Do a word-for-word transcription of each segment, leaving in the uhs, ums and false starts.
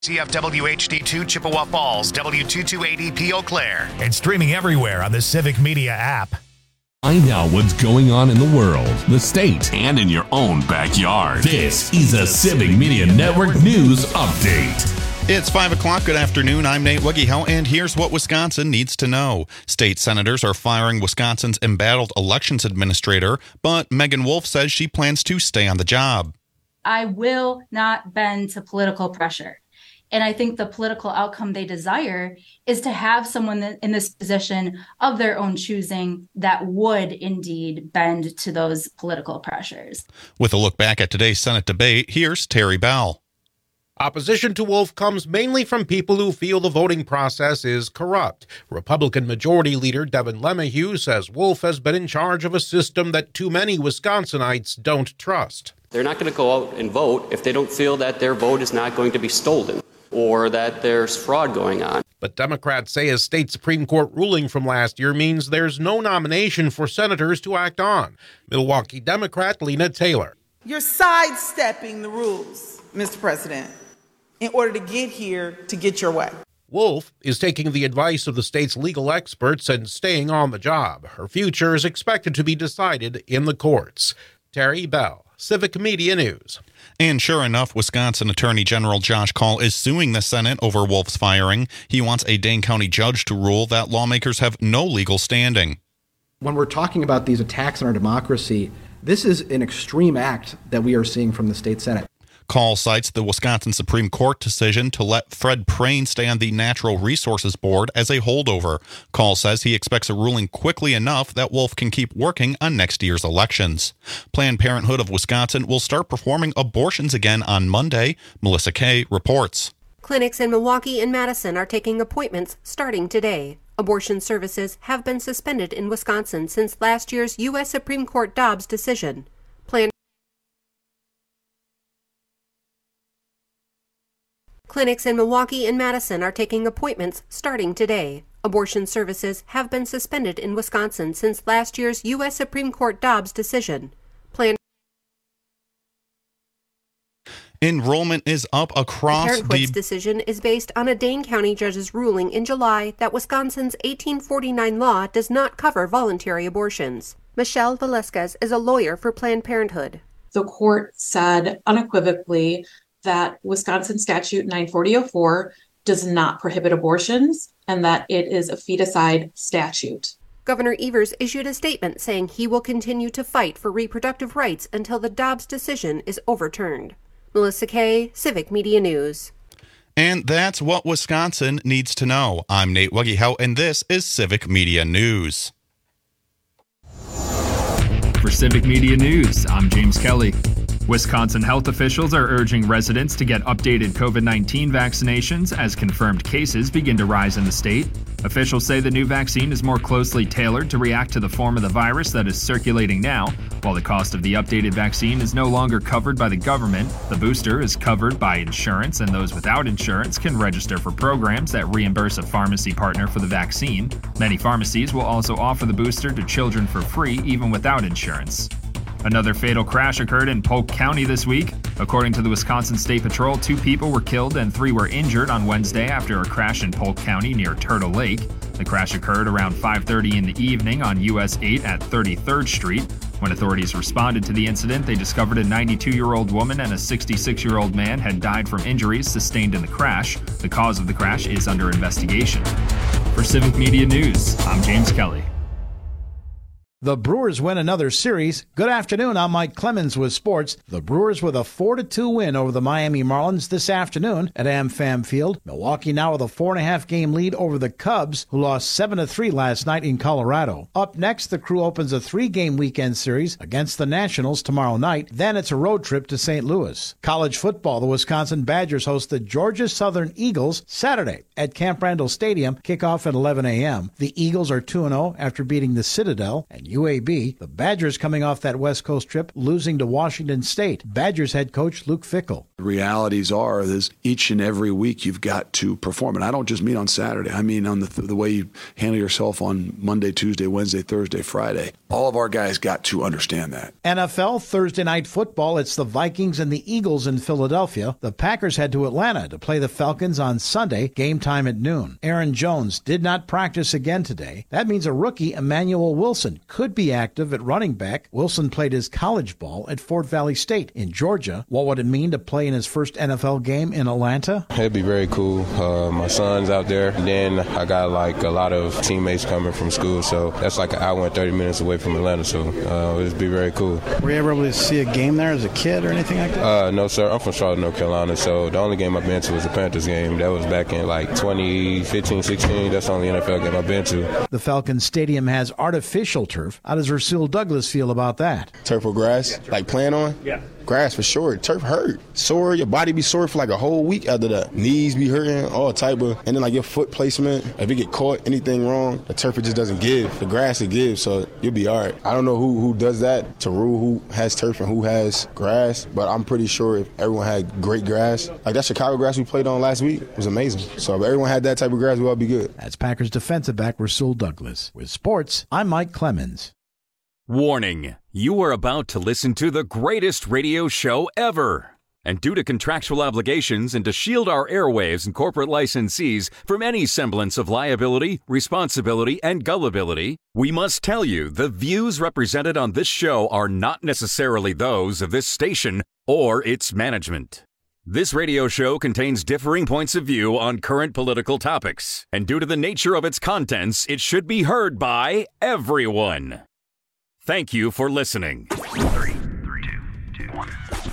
C F W H D two Chippewa Falls, W two two eight E P Eau Claire. And streaming everywhere on the Civic Media app. Find out what's going on in the world, the state, and in your own backyard. This is a Civic Media Network News Update. It's five o'clock. Good afternoon. I'm Nate Wiggyhell, and here's what Wisconsin needs to know. State senators are firing Wisconsin's embattled elections administrator, but Megan Wolf says she plans to stay on the job. I will not bend to political pressure. And I think the political outcome they desire is to have someone in this position of their own choosing that would indeed bend to those political pressures. With a look back at today's Senate debate, here's Terry Bell. Opposition to Wolf comes mainly from people who feel the voting process is corrupt. Republican Majority Leader Devin LeMahieu says Wolf has been in charge of a system that too many Wisconsinites don't trust. They're not going to go out and vote if they don't feel that their vote is not going to be stolen or that there's fraud going on. But Democrats say a state Supreme Court ruling from last year means there's no nomination for senators to act on. Milwaukee Democrat Lena Taylor. You're sidestepping the rules, Mister President, in order to get here to get your way. Wolf is taking the advice of the state's legal experts and staying on the job. Her future is expected to be decided in the courts. Terry Bell, Civic Media News. And sure enough, Wisconsin Attorney General Josh Kaul is suing the Senate over Wolf's firing. He wants a Dane County judge to rule that lawmakers have no legal standing. When we're talking about these attacks on our democracy, this is an extreme act that we are seeing from the state Senate. Kaul cites the Wisconsin Supreme Court decision to let Fred Prane stay on the Natural Resources Board as a holdover. Kaul says he expects a ruling quickly enough that Wolf can keep working on next year's elections. Planned Parenthood of Wisconsin will start performing abortions again on Monday. Melissa Kay reports. Clinics in Milwaukee and Madison are taking appointments starting today. Abortion services have been suspended in Wisconsin since last year's U S Supreme Court Dobbs decision. Planned Clinics in Milwaukee and Madison are taking appointments starting today. Abortion services have been suspended in Wisconsin since last year's U S Supreme Court Dobbs decision. Planned Enrollment is up across the Parenthood's the decision is based on a Dane County judge's ruling in July that Wisconsin's eighteen forty-nine law does not cover voluntary abortions. Michelle Velasquez is a lawyer for Planned Parenthood. The court said unequivocally that Wisconsin statute nine forty oh four does not prohibit abortions and that it is a feticide statute. Governor Evers issued a statement saying he will continue to fight for reproductive rights until the Dobbs decision is overturned. Melissa Kay, Civic Media News. And that's what Wisconsin needs to know. I'm Nate Wiggyhell, and this is Civic Media News. For Civic Media News, I'm James Kelly. Wisconsin health officials are urging residents to get updated COVID nineteen vaccinations as confirmed cases begin to rise in the state. Officials say the new vaccine is more closely tailored to react to the form of the virus that is circulating now. While the cost of the updated vaccine is no longer covered by the government, the booster is covered by insurance, and those without insurance can register for programs that reimburse a pharmacy partner for the vaccine. Many pharmacies will also offer the booster to children for free, even without insurance. Another fatal crash occurred in Polk County this week. According to the Wisconsin State Patrol, two people were killed and three were injured on Wednesday after a crash in Polk County near Turtle Lake. The crash occurred around five thirty in the evening on U S eight at thirty-third Street. When authorities responded to the incident, they discovered a ninety-two-year-old woman and a sixty-six-year-old man had died from injuries sustained in the crash. The cause of the crash is under investigation. For Civic Media News, I'm James Kelly. The Brewers win another series. Good afternoon, I'm Mike Clemens with sports. The Brewers with a four to two win over the Miami Marlins this afternoon at AmFam Field. Milwaukee now with a four and a half game lead over the Cubs, who lost seven to three last night in Colorado. Up next, the Crew opens a three game weekend series against the Nationals tomorrow night. Then it's a road trip to Saint Louis. College football, the Wisconsin Badgers host the Georgia Southern Eagles Saturday at Camp Randall Stadium. Kickoff at eleven a.m. The Eagles are two and oh after beating the Citadel, and U A B, the Badgers coming off that West Coast trip, losing to Washington State. Badgers head coach Luke Fickell. The realities are is each and every week you've got to perform. And I don't just mean on Saturday. I mean on the, the way you handle yourself on Monday, Tuesday, Wednesday, Thursday, Friday. All of our guys got to understand that. N F L Thursday night football. It's the Vikings and the Eagles in Philadelphia. The Packers head to Atlanta to play the Falcons on Sunday, game time at noon. Aaron Jones did not practice again today. That means a rookie, Emmanuel Wilson, could be active at running back. Wilson played his college ball at Fort Valley State in Georgia. What would it mean to play in his first N F L game in Atlanta? It'd be very cool. Uh, my son's out there. And then I got like a lot of teammates coming from school, so that's like an hour and thirty minutes away from Atlanta, so uh, it'd be very cool. Were you ever able to see a game there as a kid or anything like that? Uh, no, sir. I'm from Charlotte, North Carolina, so the only game I've been to was the Panthers game. That was back in like twenty fifteen, sixteen. That's the only N F L game I've been to. The Falcons Stadium has artificial turf. How does Rasul Douglas feel about that? Turf or grass? Like playing on? Yeah. Grass for sure. Turf hurt. Sore. Your body be sore for like a whole week after that. Knees be hurting, all type of. And then like your foot placement, if it get caught, anything wrong, the turf it just doesn't give. The grass it gives, so you'll be all right. I don't know who, who does that to rule who has turf and who has grass, but I'm pretty sure if everyone had great grass, like that Chicago grass we played on last week was amazing. So if everyone had that type of grass, we'd all be good. That's Packers defensive back Rasul Douglas. With sports, I'm Mike Clemens. Warning, you are about to listen to the greatest radio show ever. And due to contractual obligations and to shield our airwaves and corporate licensees from any semblance of liability, responsibility, and gullibility, we must tell you the views represented on this show are not necessarily those of this station or its management. This radio show contains differing points of view on current political topics, and due to the nature of its contents, it should be heard by everyone. Thank you for listening. Three, three, two, two, one.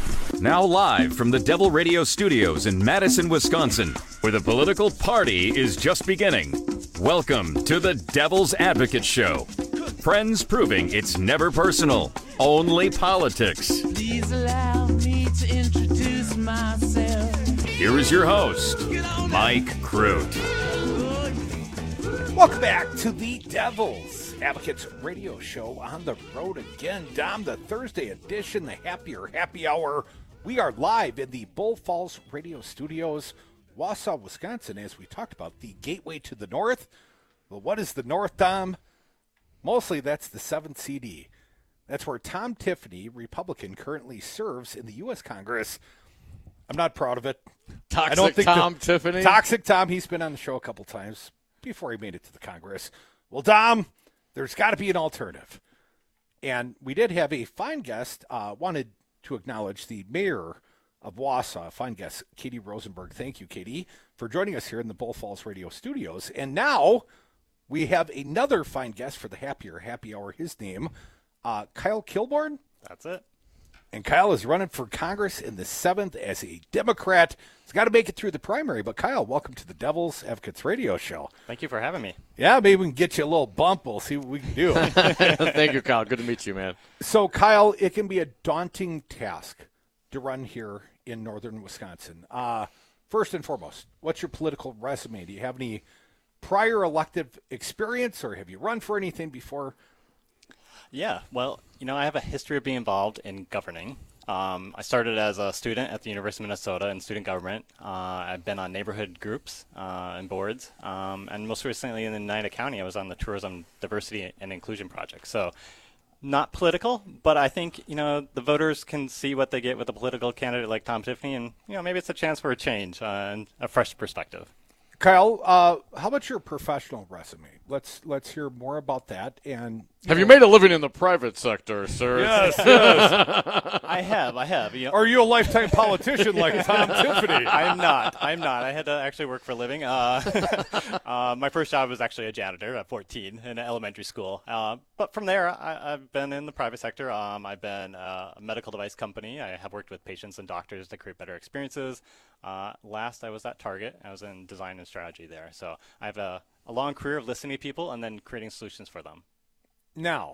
Now live from the Devil Radio Studios in Madison, Wisconsin, where the political party is just beginning. Welcome to the Devil's Advocate Show. Friends proving it's never personal, only politics. Please allow me to introduce myself. Here is your host, Mike Crute. Welcome back to the Devil's Advocates Radio Show on the road again. Dom, the Thursday edition, the Happier Happy Hour. We are live in the Bull Falls Radio Studios, Wausau, Wisconsin, as we talked about the gateway to the north. Well, what is the north, Dom? Mostly that's the seventh C D. That's where Tom Tiffany, Republican, currently serves in the U S Congress. I'm not proud of it. Toxic I don't think Tom the, Tiffany? Toxic Tom. He's been on the show a couple times before he made it to the Congress. Well, Dom, there's got to be an alternative. And we did have a fine guest, uh, wanted to acknowledge the mayor of Wausau, fine guest, Katie Rosenberg. Thank you, Katie, for joining us here in the Bull Falls Radio Studios. And now we have another fine guest for the Happier Happy Hour. His name, uh, Kyle Kilborn. That's it. And Kyle is running for Congress in the seventh as a Democrat. He's got to make it through the primary. But, Kyle, welcome to the Devil's Advocates Radio Show. Thank you for having me. Yeah, maybe we can get you a little bump. We'll see what we can do. Thank you, Kyle. Good to meet you, man. So, Kyle, it can be a daunting task to run here in northern Wisconsin. Uh, first and foremost, what's your political resume? Do you have any prior elective experience, or have you run for anything before? Yeah, well, you know, I have a history of being involved in governing. Um, I started as a student at the University of Minnesota in student government. Uh, I've been on neighborhood groups uh, and boards. Um, and most recently in Oneida County, I was on the Tourism Diversity and Inclusion Project. So not political, but I think, you know, the voters can see what they get with a political candidate like Tom Tiffany. And, you know, maybe it's a chance for a change uh, and a fresh perspective. Kyle, uh, how about your professional resume? Let's let's hear more about that. And you have know, you made a living in the private sector, sir? Yes, yes. I have, I have. You know, are you a lifetime politician like Tom Tiffany? I'm not. I'm not. I had to actually work for a living. Uh, uh, my first job was actually a janitor at fourteen in an elementary school. Uh, but from there, I, I've been in the private sector. Um, I've been uh, a medical device company. I have worked with patients and doctors to create better experiences. Uh, last, I was at Target. I was in design and strategy there. So I have a, a long career of listening to people and then creating solutions for them. Now,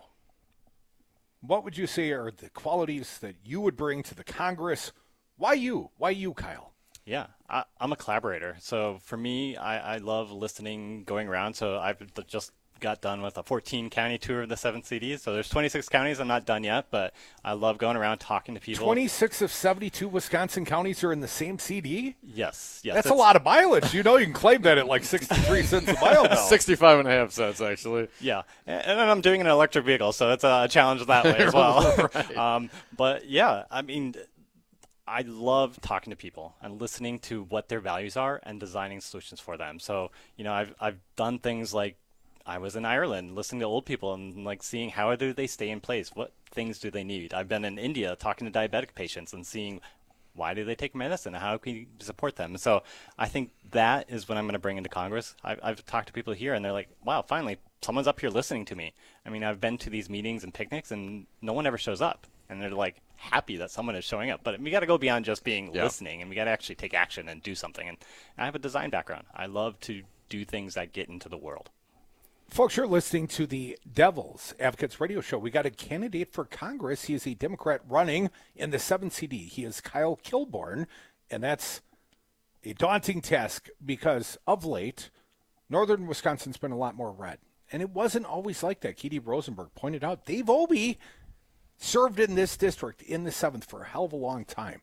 what would you say are the qualities that you would bring to the Congress? Why you? Why you, Kyle? Yeah, I, I'm a collaborator. So for me, I, I love listening, going around. So I've just got done with a fourteen county tour of the seven C Ds. So there's twenty-six counties. I'm not done yet, but I love going around talking to people. twenty-six of seventy-two Wisconsin counties are in the same C D? Yes. yes That's a lot of mileage. You know you can claim that at like sixty-three cents a mile now. sixty-five and a half cents, actually. Yeah. And, and I'm doing an electric vehicle, so it's a challenge that way as well. Right. um, but, yeah, I mean, I love talking to people and listening to what their values are and designing solutions for them. So, you know, I've I've done things like I was in Ireland listening to old people and like seeing how do they stay in place? What things do they need? I've been in India talking to diabetic patients and seeing why do they take medicine? How can you support them? So I think that is what I'm going to bring into Congress. I've, I've talked to people here and they're like, wow, finally someone's up here listening to me. I mean, I've been to these meetings and picnics and no one ever shows up. And they're like happy that someone is showing up. But we got to go beyond just being yeah. listening, and we got to actually take action and do something. And I have a design background. I love to do things that get into the world. Folks, you're listening to the Devil's Advocates Radio Show. We got a candidate for Congress. He is a Democrat running in the seventh C D. He is Kyle Kilborn, and that's a daunting task because of late, northern Wisconsin's been a lot more red. And it wasn't always like that. Katie Rosenberg pointed out Dave Obey served in this district in the seventh for a hell of a long time.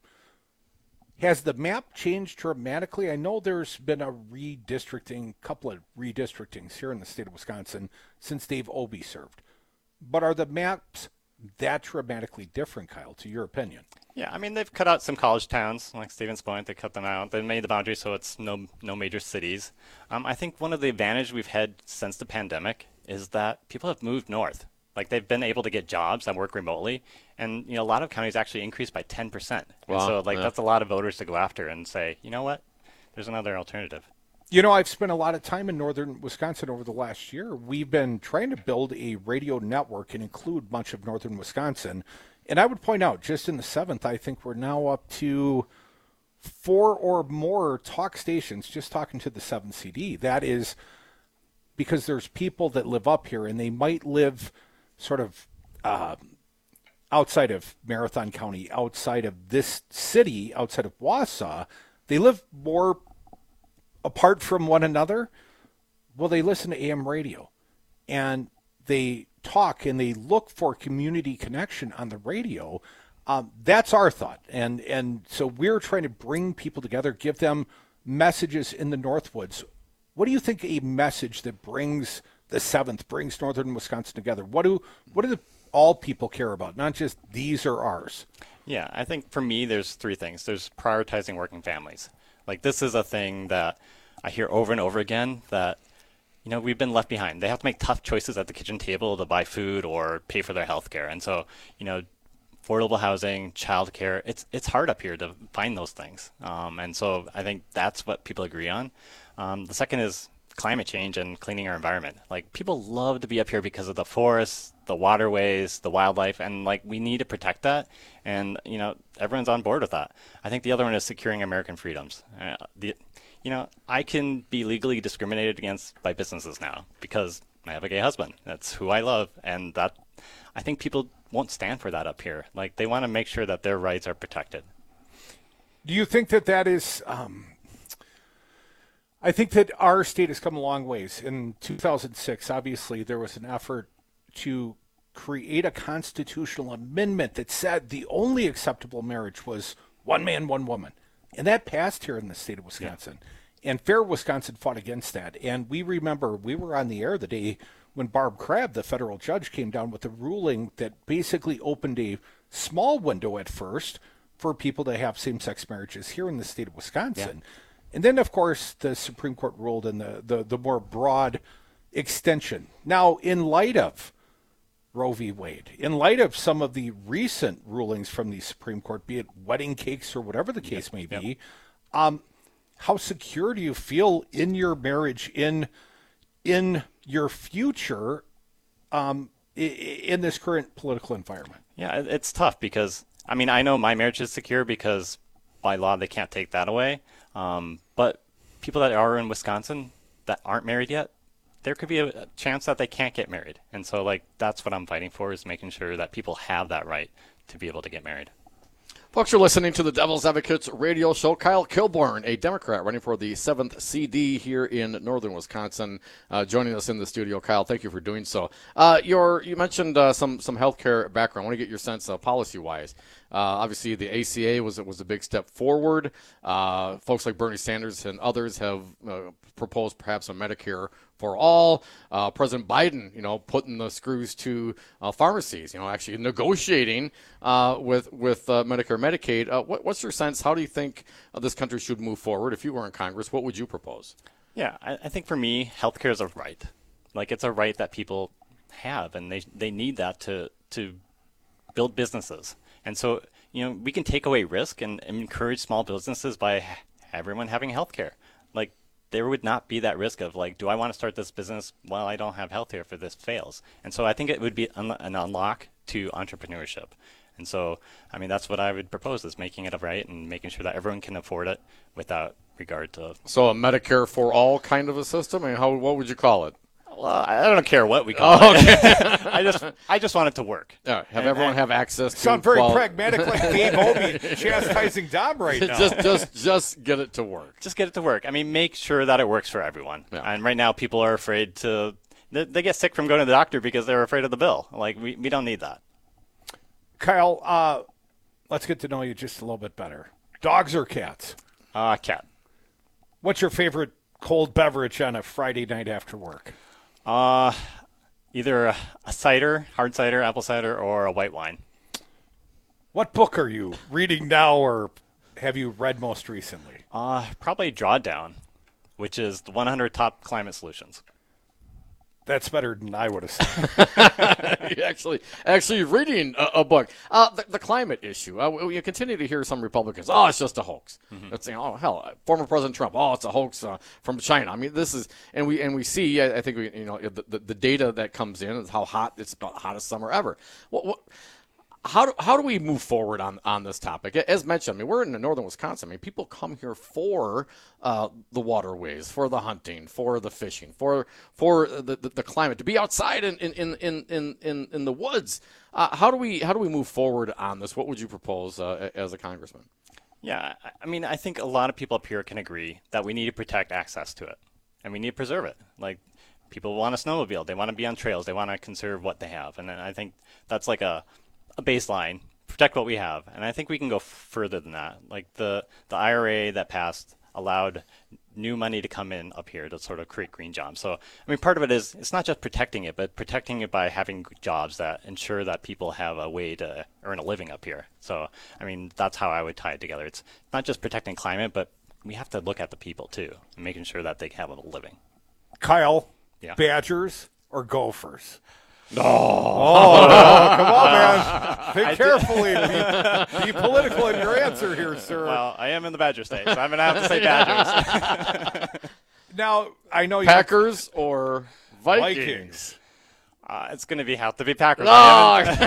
Has the map changed dramatically? I know there's been a redistricting, couple of redistrictings here in the state of Wisconsin since Dave Obey served. But are the maps that dramatically different, Kyle, to your opinion? Yeah, I mean, they've cut out some college towns, like Stevens Point. They cut them out. They made the boundary so it's no no major cities. Um, I think one of the advantages we've had since the pandemic is that people have moved north. Like, they've been able to get jobs and work remotely. And, you know, a lot of counties actually increased by ten percent. Wow. And so, like, yeah. that's a lot of voters to go after and say, you know what, there's another alternative. You know, I've spent a lot of time in northern Wisconsin over the last year. We've been trying to build a radio network and include much of northern Wisconsin. And I would point out, just in the seventh, I think we're now up to four or more talk stations just talking to the seventh C D. That is because there's people that live up here, and they might live sort of uh, outside of Marathon County, outside of this city, outside of Wausau. They live more apart from one another. Well, they listen to A M radio, and they talk and they look for community connection on the radio. Um, that's our thought. And, and so we're trying to bring people together, give them messages in the Northwoods. What do you think a message that brings the seventh, brings northern Wisconsin together? What do what do the, all people care about, not just these are ours? Yeah, I think for me, there's three things. There's prioritizing working families. Like, this is a thing that I hear over and over again that, you know, we've been left behind. They have to make tough choices at the kitchen table to buy food or pay for their health care. And so, you know, affordable housing, childcare, it's it's hard up here to find those things. Um, and so I think that's what people agree on. Um, the second is climate change and cleaning our environment. Like, people love to be up here because of the forests, the waterways, the wildlife, and like, we need to protect that. And, you know, everyone's on board with that. I think the other one is securing American freedoms. Uh, the, you know, I can be legally discriminated against by businesses now because I have a gay husband. That's who I love. And that, I think people won't stand for that up here. Like, they want to make sure that their rights are protected. Do you think that that is, um, I think that our state has come a long ways. In two thousand six, obviously, there was an effort to create a constitutional amendment that said the only acceptable marriage was one man, one woman. And that passed here in the state of Wisconsin. Yeah. And Fair Wisconsin fought against that. And we remember we were on the air the day when Barb Crabb, the federal judge, came down with a ruling that basically opened a small window at first for people to have same-sex marriages here in the state of Wisconsin. Yeah. And then, of course, the Supreme Court ruled in the, the, the more broad extension. Now, in light of Roe v. Wade, in light of some of the recent rulings from the Supreme Court, be it wedding cakes or whatever the case may be, yep. um, how secure do you feel in your marriage, in in your future, um, in this current political environment? Yeah, it's tough because, I mean, I know my marriage is secure because by law they can't take that away. Um, but people that are in Wisconsin that aren't married yet, there could be a chance that they can't get married. And so, like, that's what I'm fighting for, is making sure that people have that right to be able to get married. Folks, you're listening to the Devil's Advocates radio show. Kyle Kilborn, a Democrat running for the seventh C D here in northern Wisconsin, uh, joining us in the studio. Kyle, thank you for doing so. Uh, your, you mentioned uh, some some healthcare background. I want to get your sense uh, policy-wise. Uh, obviously, the A C A was was a big step forward. Uh, folks like Bernie Sanders and others have uh, proposed perhaps a Medicare for all. Uh, President Biden, you know, putting the screws to uh, pharmacies. You know, actually negotiating uh, with with uh, Medicare, Medicaid. Uh, what, what's your sense? How do you think uh, this country should move forward? If you were in Congress, what would you propose? Yeah, I, I think for me, healthcare is a right. Like it's a right that people have, and they they need that to to build businesses. And so, you know, we can take away risk and, and encourage small businesses by ha- everyone having health care. Like, there would not be that risk of, like, do I want to start this business while I don't have health care if this fails? And so I think it would be un- an unlock to entrepreneurship. And so, I mean, that's what I would propose, is making it a right and making sure that everyone can afford it without regard to... So a Medicare for all kind of a system? I mean, how, what would you call it? Well, I don't care what we call oh, okay. it. I just I just want it to work. Yeah, have and, everyone and have access to sound very quality. pragmatic, like Dave Obey chastising Dom right now. just just just get it to work. Just get it to work. I mean, make sure that it works for everyone. Yeah. And right now, people are afraid to. They, they get sick from going to the doctor because they're afraid of the bill. Like we we don't need that. Kyle, uh, let's get to know you just a little bit better. Dogs or cats? Uh, cat. What's your favorite cold beverage on a Friday night after work? Uh, either a, a cider, hard cider, apple cider, or a white wine. What book are you reading now, or have you read most recently? Uh, probably Drawdown, which is the one hundred top climate solutions. That's better than I would have said. actually, actually reading a, a book. Uh, the, the climate issue. Uh, you continue to hear some Republicans, oh, it's just a hoax. Mm-hmm. It's, you know, oh, hell, former President Trump, oh, it's a hoax uh, from China. I mean, this is, and we and we see, I, I think, we, you know, the, the, the data that comes in is how hot, it's about the hottest summer ever. What, what, How do, how do we move forward on, on this topic? As mentioned, I mean, we're in northern Wisconsin. I mean, people come here for uh, the waterways, for the hunting, for the fishing, for for the, the, the climate, to be outside in in, in, in, in, in the woods. Uh, how do we how do we move forward on this? What would you propose uh, as a congressman? Yeah, I mean, I think a lot of people up here can agree that we need to protect access to it, and we need to preserve it. Like, people want to snowmobile, they want to be on trails, they want to conserve what they have, and I think that's like a a baseline, protect what we have. And I think we can go further than that. Like the, the I R A that passed allowed new money to come in up here to sort of create green jobs. So, I mean, part of it is, it's not just protecting it, but protecting it by having jobs that ensure that people have a way to earn a living up here. So, I mean, that's how I would tie it together. It's not just protecting climate, but we have to look at the people too, and making sure that they have a living. Kyle, yeah. Badgers or Gophers? No. Oh, no, come on, man. Think carefully. Be, be political in your answer here, sir. Well, I am in the Badger state, so I'm going to have to say Badgers. Now, I know you Packers or Vikings? Vikings. Uh, it's going to be have to be Packers. No.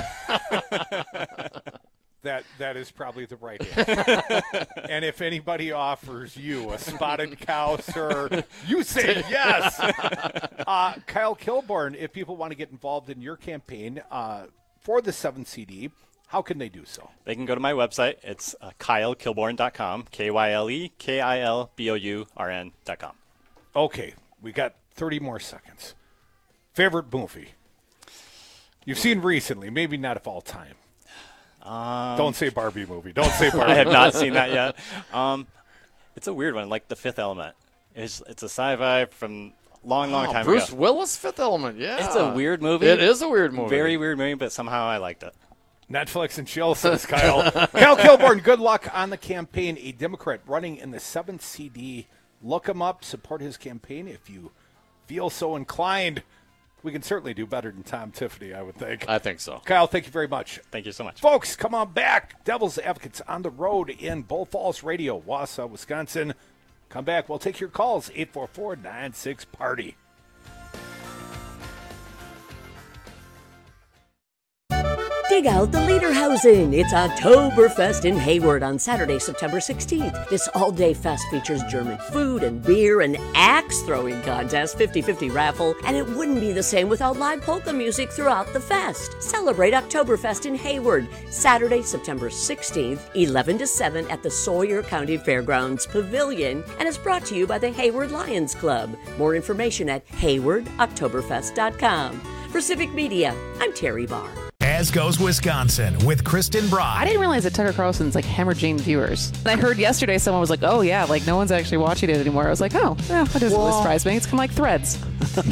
That that is probably the right answer. And if anybody offers you a spotted cow, sir, you say yes. Uh, Kyle Kilborn, if people want to get involved in your campaign uh, for the seventh C D, how can they do so? They can go to my website. It's uh, kyle kilborn dot com, K Y L E K I L B O U R N dot com. Okay, we got thirty more seconds. Favorite movie you've seen recently, maybe not of all time. Um, Don't say Barbie movie. Don't say Barbie. I have not seen that yet. Um, it's a weird one, like The Fifth Element. It's it's a sci-fi from long, long oh, time Bruce ago. Bruce Willis, Fifth Element, yeah. It's a weird movie. It is a weird movie. Very weird movie, but somehow I liked it. Netflix and chill, says Kyle. Kyle Kilborn, good luck on the campaign. A Democrat running in the seventh C D. Look him up. Support his campaign if you feel so inclined. We can certainly do better than Tom Tiffany, I would think. I think so. Kyle, thank you very much. Thank you so much. Folks, come on back. Devil's Advocates on the road in Bull Falls Radio, Wausau, Wisconsin. Come back. We'll take your calls, eight four four, nine six, party. Dig out the Lederhausen. It's Oktoberfest in Hayward on Saturday, September sixteenth. This all-day fest features German food and beer, an axe-throwing contest, fifty-fifty raffle, and it wouldn't be the same without live polka music throughout the fest. Celebrate Oktoberfest in Hayward, Saturday, September sixteenth, eleven to seven at the Sawyer County Fairgrounds Pavilion, and is brought to you by the Hayward Lions Club. More information at hayward oktoberfest dot com. For Civic Media, I'm Terry Barr. As Goes Wisconsin with Kristen Brock. I didn't realize that Tucker Carlson's like hemorrhaging viewers. And I heard yesterday someone was like, oh yeah, like no one's actually watching it anymore. I was like, oh, yeah, that doesn't really surprise me. It's kind of like Threads. it,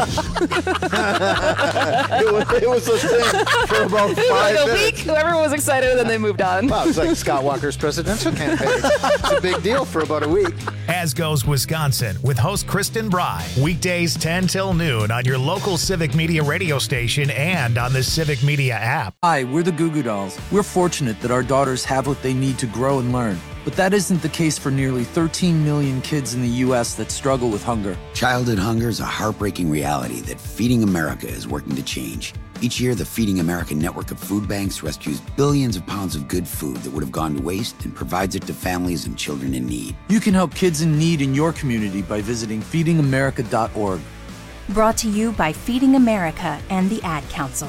was, it was a thing for about five like a minutes. week, everyone was excited, and then they moved on. Wow, it's like Scott Walker's presidential campaign. It's a big deal for about a week. As Goes Wisconsin with host Kristen Bry. Weekdays ten till noon on your local Civic Media radio station and on the Civic Media app. Hi, we're the Goo Goo Dolls. We're fortunate that our daughters have what they need to grow and learn. But that isn't the case for nearly thirteen million kids in the U S that struggle with hunger. Childhood hunger is a heartbreaking reality that Feeding America is working to change. Each year, the Feeding America network of food banks rescues billions of pounds of good food that would have gone to waste and provides it to families and children in need. You can help kids in need in your community by visiting feeding america dot org. Brought to you by Feeding America and the Ad Council.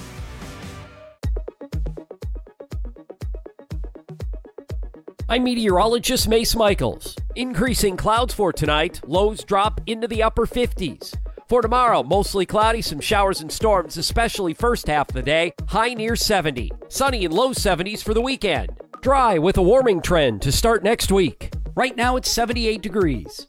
I'm meteorologist Mace Michaels. Increasing clouds for tonight. Lows drop into the upper fifties. For tomorrow, mostly cloudy, some showers and storms, especially first half of the day. High near seventy. Sunny and low seventies for the weekend. Dry with a warming trend to start next week. Right now it's seventy-eight degrees.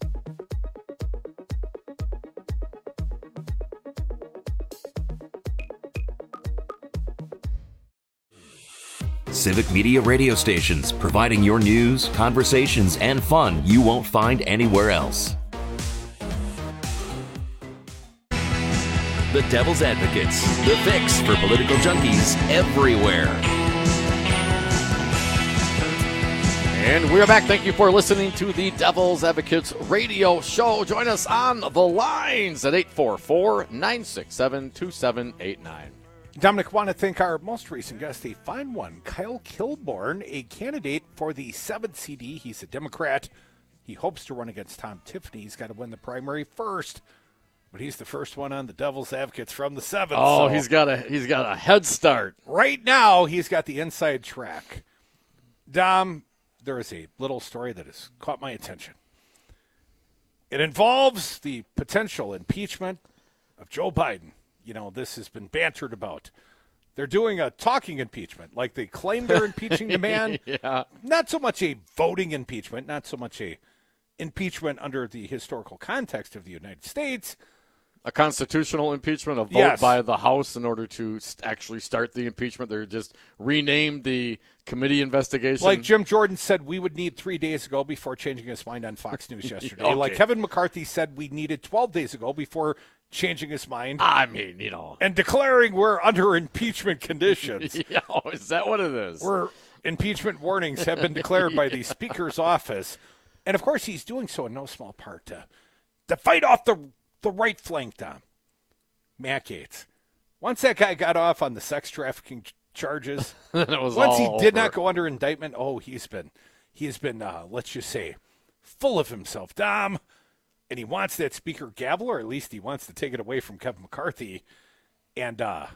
Civic Media radio stations, providing your news, conversations, and fun you won't find anywhere else. The Devil's Advocates, the fix for political junkies everywhere. And we're back. Thank you for listening to the Devil's Advocates radio show. Join us on the lines at eight four four, nine six seven, two seven eight nine. Dominic, want to thank our most recent guest, a fine one, Kyle Kilborn, a candidate for the seventh C D. He's a Democrat. He hopes to run against Tom Tiffany. He's got to win the primary first, but he's the first one on the Devil's Advocates from the seventh. Oh, so he's got a he's got a head start. Right now, he's got the inside track. Dom, there is a little story that has caught my attention. It involves the potential impeachment of Joe Biden. You know, this has been bantered about. They're doing a talking impeachment, like they claim they're impeaching the man. Yeah. Not so much a voting impeachment, not so much a impeachment under the historical context of the United States. A constitutional impeachment, a vote Yes. by the House in order to st- actually start the impeachment. They're just renamed the committee investigation. Like Jim Jordan said we would need three days ago before changing his mind on Fox News yesterday. Okay. Like Kevin McCarthy said we needed twelve days ago before changing his mind. I mean, you know. And declaring we're under impeachment conditions. Yeah, is that what it is? We're impeachment warnings have been declared by the Speaker's office. And, of course, he's doing so in no small part to, to fight off the, the right flank, Tom. Matt Gaetz. Once that guy got off on the sex trafficking ch- charges, It was once he all did over. not go under indictment, oh, he's been, he has been, uh, let's just say, full of himself, Dom. And he wants that Speaker gavel, or at least he wants to take it away from Kevin McCarthy. And uh,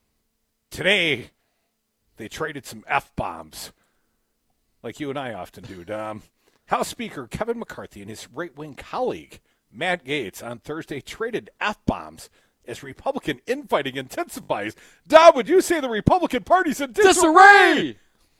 today, they traded some F-bombs, like you and I often do, Dom. House Speaker Kevin McCarthy and his right-wing colleague, Matt Gaetz, on Thursday traded F-bombs as Republican infighting intensifies. Dom, would you say the Republican Party's in disarray?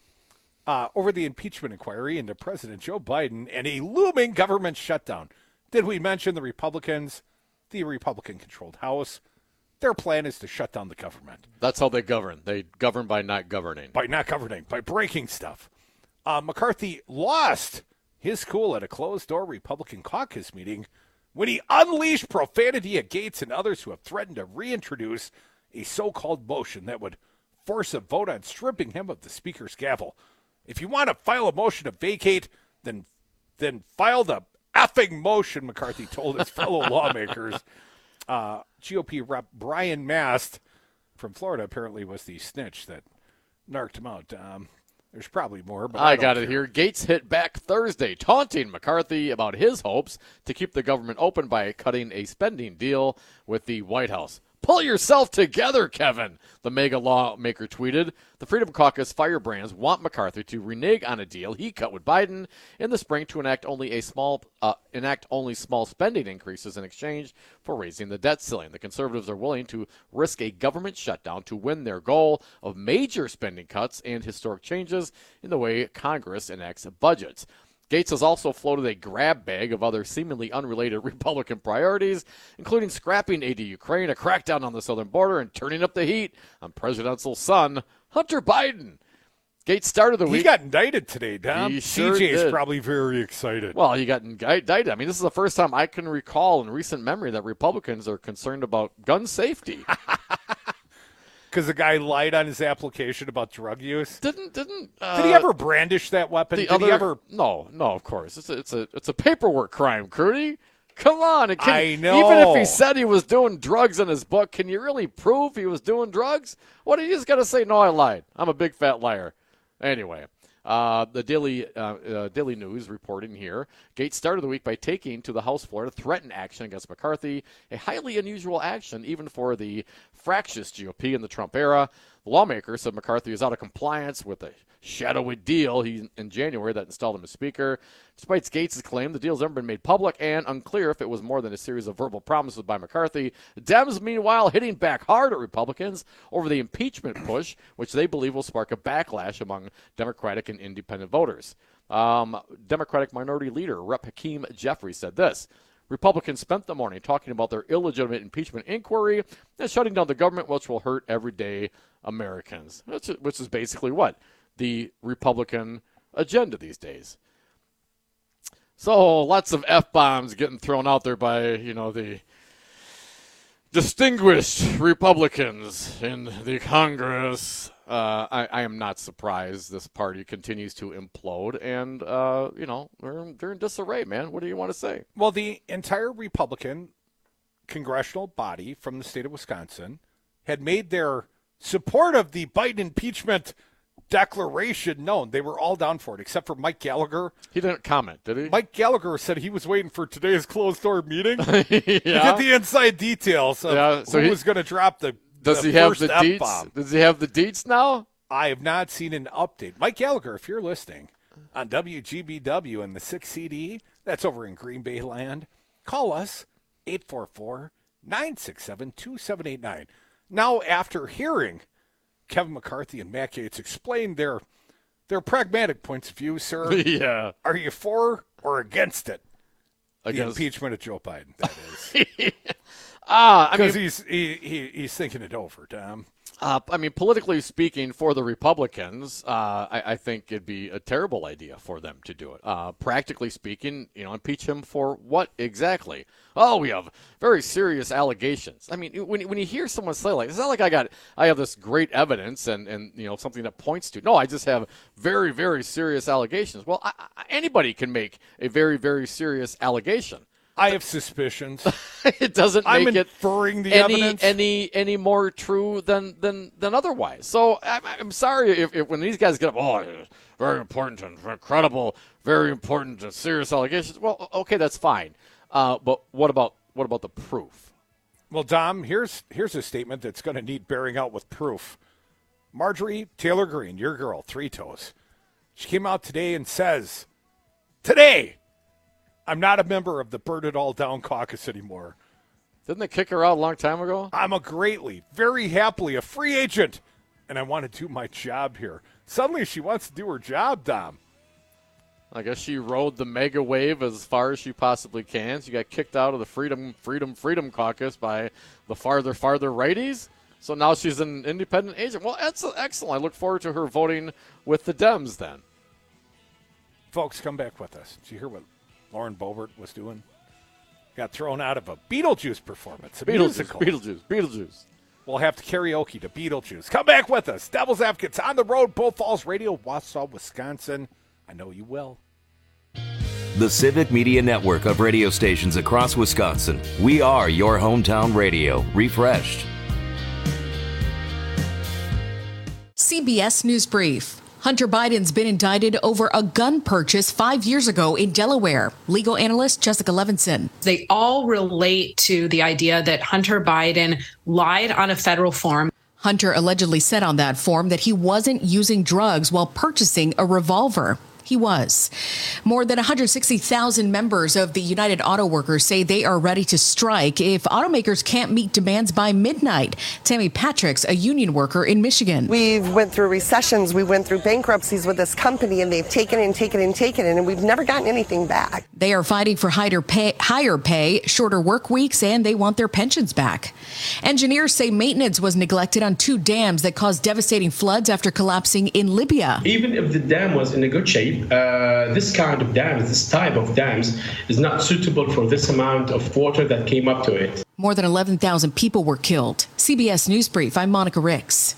Uh, over the impeachment inquiry into President Joe Biden and a looming government shutdown. Did we mention the Republicans, the Republican-controlled House? Their plan is to shut down the government. That's how they govern. They govern by not governing. By not governing, by breaking stuff. Uh, McCarthy lost his cool at a closed-door Republican caucus meeting when he unleashed profanity at Gaetz and others who have threatened to reintroduce a so-called motion that would force a vote on stripping him of the Speaker's gavel. If you want to file a motion to vacate, then then file the effing motion, McCarthy told his fellow lawmakers. Uh, G O P Rep Brian Mast from Florida apparently was the snitch that narked him out, Dom. There's probably more, but I, I got care. it here. Gates hit back Thursday, taunting McCarthy about his hopes to keep the government open by cutting a spending deal with the White House. Pull yourself together, Kevin, the mega lawmaker tweeted. The Freedom Caucus firebrands want McCarthy to renege on a deal he cut with Biden in the spring to enact only a small uh, enact only small spending increases in exchange for raising the debt ceiling. The conservatives are willing to risk a government shutdown to win their goal of major spending cuts and historic changes in the way Congress enacts budgets. Gates has also floated a grab bag of other seemingly unrelated Republican priorities, including scrapping aid to Ukraine, a crackdown on the southern border, and turning up the heat on presidential son, Hunter Biden. Gates started the he week. He got indicted today, Dom. He sure C J is did. probably very excited. Well, he got indicted. I mean, this is the first time I can recall in recent memory that Republicans are concerned about gun safety. Because the guy lied on his application about drug use. Didn't didn't uh, did he ever brandish that weapon? The did other, he ever? No, no, of course. It's a it's a it's a paperwork crime, Crudy. Come on, it can, I know. Even if he said he was doing drugs in his book, can you really prove he was doing drugs? What are you just gonna say? No, I lied. I'm a big fat liar. Anyway. Uh, the Daily uh, uh, Daily News reporting here. Gates started the week by taking to the House floor to threaten action against McCarthy, a highly unusual action even for the fractious G O P in the Trump era. The lawmaker said McCarthy is out of compliance with a shadowy deal he, in January that installed him as Speaker. Despite Gates' claim, the deal has never been made public and unclear if it was more than a series of verbal promises by McCarthy. Dems, meanwhile, hitting back hard at Republicans over the impeachment push, which they believe will spark a backlash among Democratic and independent voters. Um, Democratic Minority Leader Rep Hakeem Jeffries said this. Republicans spent the morning talking about their illegitimate impeachment inquiry and shutting down the government, which will hurt everyday Americans, which, which is basically what? The Republican agenda these days. So lots of F-bombs getting thrown out there by, you know, the distinguished Republicans in the Congress. Uh, I, I am not surprised this party continues to implode, and, uh, you know, they're, they're in disarray, man. What do you want to say? Well, the entire Republican congressional body from the state of Wisconsin had made their support of the Biden impeachment declaration known. They were all down for it, except for Mike Gallagher. He didn't comment, did he? Mike Gallagher said he was waiting for today's closed-door meeting yeah. to get the inside details of yeah, so who he, was going to drop the Does the he have first the F-bomb. deets? Does he have the deets now? I have not seen an update. Mike Gallagher, if you're listening on W G B W and the six C D, that's over in Green Bay land, call us eight four four, nine six seven, two seven eight nine. Now, after hearing Kevin McCarthy and Matt Gaetz explain their their pragmatic points of view, sir, yeah. are you for or against it? Against the impeachment of Joe Biden, that is. Ah, I Because mean, he's he, he he's thinking it over, Tom. Uh, I mean, politically speaking, for the Republicans, uh, I, I think it'd be a terrible idea for them to do it. Uh, practically speaking, you know, impeach him for what exactly? Oh, we have very serious allegations. I mean, when when you hear someone say like, it's not like I got I have this great evidence and and you know something that points to. No, I just have very very serious allegations. Well, I, I, anybody can make a very very serious allegation. I have suspicions. It doesn't make I'm it inferring the any evidence. any any more true than than than otherwise. So I'm, I'm sorry if, if when these guys get up, oh, very important and incredible, very important and serious allegations. Well, okay, that's fine. Uh, but what about what about the proof? Well, Dom, here's here's a statement that's going to need bearing out with proof. Marjorie Taylor Greene, your girl, Three Toes, she came out today and says, today, I'm not a member of the Burn It All Down caucus anymore. Didn't they kick her out a long time ago? I'm a greatly, very happily a free agent, and I want to do my job here. Suddenly she wants to do her job, Dom. I guess she rode the mega wave as far as she possibly can. She got kicked out of the Freedom, Freedom, Freedom caucus by the farther, farther righties. So now she's an independent agent. Well, that's excellent. I look forward to her voting with the Dems then. Folks, come back with us. Did you hear what Lauren Boebert was doing? Got thrown out of a Beetlejuice performance. A Beetlejuice, musical. Beetlejuice, Beetlejuice. We'll have to karaoke to Beetlejuice. Come back with us. Devil's Advocates on the road, Bull Falls Radio, Wausau, Wisconsin. I know you will. The Civic Media Network of radio stations across Wisconsin. We are your hometown radio, refreshed. C B S News Brief. Hunter Biden's been indicted over a gun purchase five years ago in Delaware. Legal analyst Jessica Levinson. They all relate to the idea that Hunter Biden lied on a federal form. Hunter allegedly said on that form that he wasn't using drugs while purchasing a revolver. He was. More than one hundred sixty thousand members of the United Auto Workers say they are ready to strike if automakers can't meet demands by midnight. Tammy Patrick's a union worker in Michigan. We went through recessions, we went through bankruptcies with this company, and they've taken and taken and taken, and we've never gotten anything back. They are fighting for higher pay, higher pay, shorter work weeks, and they want their pensions back. Engineers say maintenance was neglected on two dams that caused devastating floods after collapsing in Libya. Even if the dam was in a good shape, Uh, this kind of dams, this type of dams, is not suitable for this amount of water that came up to it. More than eleven thousand people were killed. C B S News Brief, I'm Monica Ricks.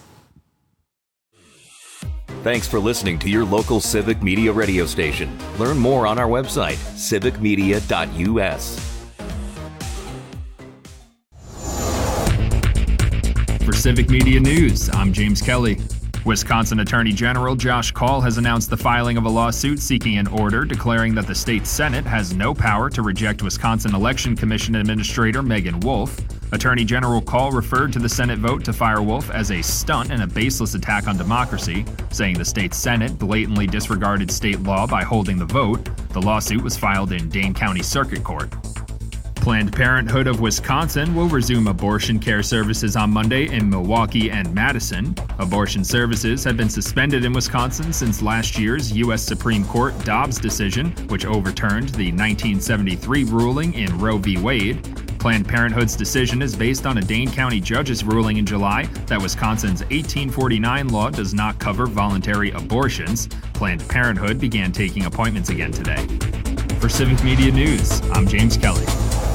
Thanks for listening to your local Civic Media radio station. Learn more on our website, civic media dot u s. For Civic Media News, I'm James Kelly. Wisconsin Attorney General Josh Kaul has announced the filing of a lawsuit seeking an order declaring that the state Senate has no power to reject Wisconsin Election Commission Administrator Megan Wolf. Attorney General Kaul referred to the Senate vote to fire Wolf as a stunt and a baseless attack on democracy, saying the state Senate blatantly disregarded state law by holding the vote. The lawsuit was filed in Dane County Circuit Court. Planned Parenthood of Wisconsin will resume abortion care services on Monday in Milwaukee and Madison. Abortion services have been suspended in Wisconsin since last year's U S Supreme Court Dobbs decision, which overturned the nineteen seventy-three ruling in Roe v. Wade. Planned Parenthood's decision is based on a Dane County judge's ruling in July that Wisconsin's eighteen forty-nine law does not cover voluntary abortions. Planned Parenthood began taking appointments again today. For Civic Media News, I'm James Kelly.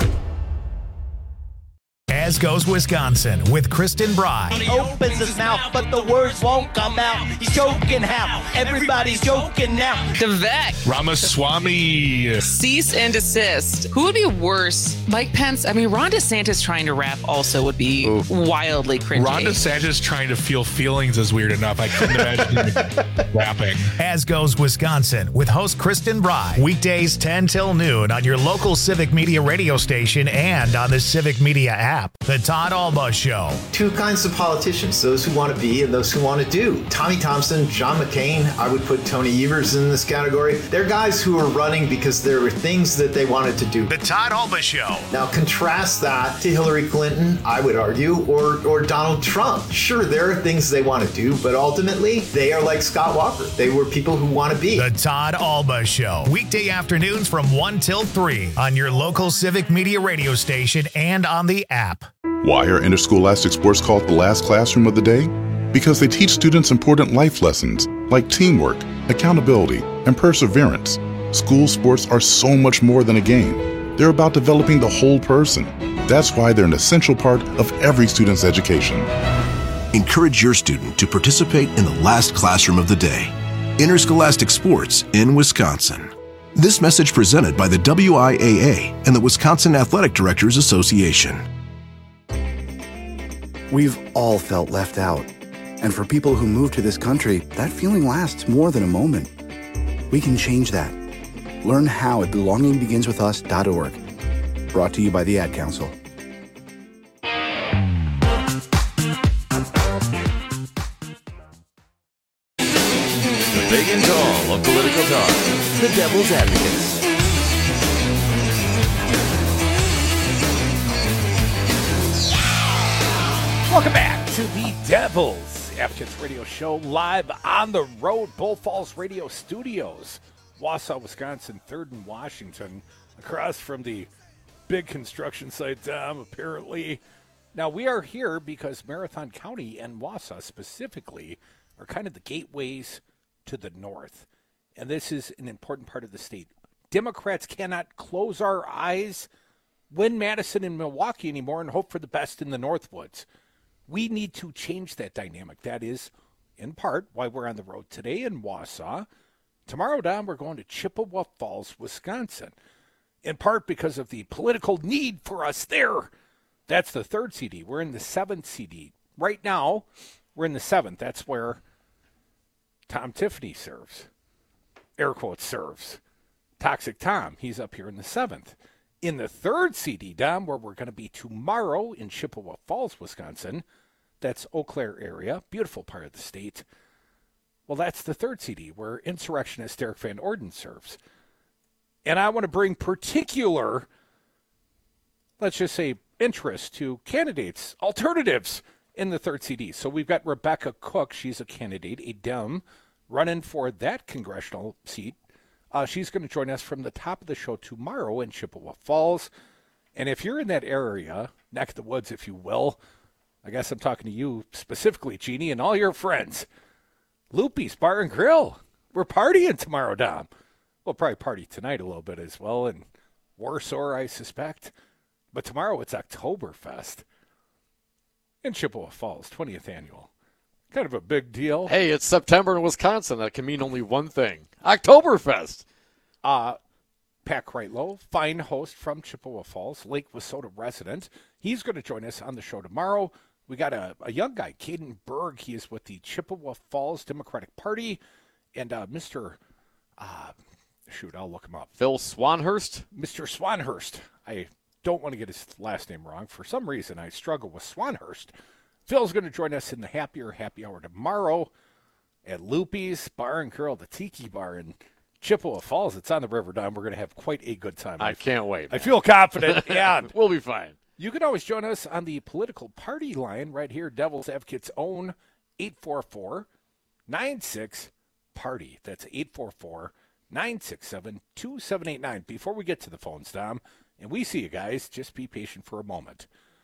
As Goes Wisconsin with Kristen Bry. He opens his mouth, but the words won't come out. He's joking how? Everybody's joking now. Devek. Ramaswamy. Cease and desist. Who would be worse? Mike Pence? I mean, Ron DeSantis trying to rap also would be Oof. wildly cringy. Ron DeSantis trying to feel feelings is weird enough. I couldn't imagine him rapping. As Goes Wisconsin with host Kristen Bry. Weekdays ten till noon on your local Civic Media radio station and on the Civic Media app. The Todd Alba Show. Two kinds of politicians, those who want to be and those who want to do. Tommy Thompson, John McCain, I would put Tony Evers in this category. They're guys who are running because there were things that they wanted to do. The Todd Alba Show. Now contrast that to Hillary Clinton, I would argue, or, or Donald Trump. Sure, there are things they want to do, but ultimately they are like Scott Walker. They were people who want to be. The Todd Alba Show. Weekday afternoons from one till three on your local Civic Media radio station and on the app. Why are interscholastic sports called the last classroom of the day? Because they teach students important life lessons like teamwork, accountability, and perseverance. School sports are so much more than a game. They're about developing the whole person. That's why they're an essential part of every student's education. Encourage your student to participate in the last classroom of the day. Interscholastic sports in Wisconsin. This message presented by the W I A A and the Wisconsin Athletic Directors Association. We've all felt left out. And for people who move to this country, that feeling lasts more than a moment. We can change that. Learn how at belonging begins with us dot org. Brought to you by the Ad Council. The big and tall of political talk. The Devil's Advocates. Welcome back to the Devil's Advocates Radio Show, live on the road, Bull Falls Radio Studios, Wausau, Wisconsin, third and Washington, across from the big construction site, Tom, apparently. Now, we are here because Marathon County and Wausau specifically are kind of the gateways to the north, and this is an important part of the state. Democrats cannot close our eyes, win Madison and Milwaukee anymore, and hope for the best in the Northwoods. We need to change that dynamic. That is, in part, why we're on the road today in Wausau. Tomorrow, Don, we're going to Chippewa Falls, Wisconsin, in part because of the political need for us there. That's the third C D. We're in the seventh C D. Right now, we're in the seventh. That's where Tom Tiffany serves. Air quotes serves. Toxic Tom, he's up here in the seventh. In the third C D, Dom, where we're going to be tomorrow in Chippewa Falls, Wisconsin, that's Eau Claire area, beautiful part of the state. Well, that's the third C D where insurrectionist Derek Van Orden serves. And I want to bring particular, let's just say, interest to candidates, alternatives in the third C D. So we've got Rebecca Cook. She's a candidate, a Dem, running for that congressional seat. Uh, she's going to join us from the top of the show tomorrow in Chippewa Falls. And if you're in that area, neck of the woods, if you will, I guess I'm talking to you specifically, Jeannie, and all your friends. Loopy's Bar and Grill. We're partying tomorrow, Dom. We'll probably party tonight a little bit as well in Warsaw, I suspect. But tomorrow it's Oktoberfest in Chippewa Falls, twentieth annual. Kind of a big deal. Hey, it's September in Wisconsin. That can mean only one thing. Oktoberfest. Uh, Pat Kreitlow, fine host from Chippewa Falls, Lake Wissota resident. He's going to join us on the show tomorrow. We got a, a young guy, Caden Berg. He is with the Chippewa Falls Democratic Party. And uh, Mister Uh, shoot, I'll look him up. Phil Swanhurst? Mister Swanhurst. I don't want to get his last name wrong. For some reason, I struggle with Swanhurst. Phil's going to join us in the Happier Happy Hour tomorrow at Loopy's Bar and Grill, the Tiki Bar in Chippewa Falls. It's on the River Dime. We're going to have quite a good time. I can't wait. I feel confident. And we'll be fine. You can always join us on the political party line right here, Devil's Advocate's own eight four four, nine six, party. That's eight four four, nine six seven, two seven eight nine. Before we get to the phones, Dom, and we see you guys, just be patient for a moment.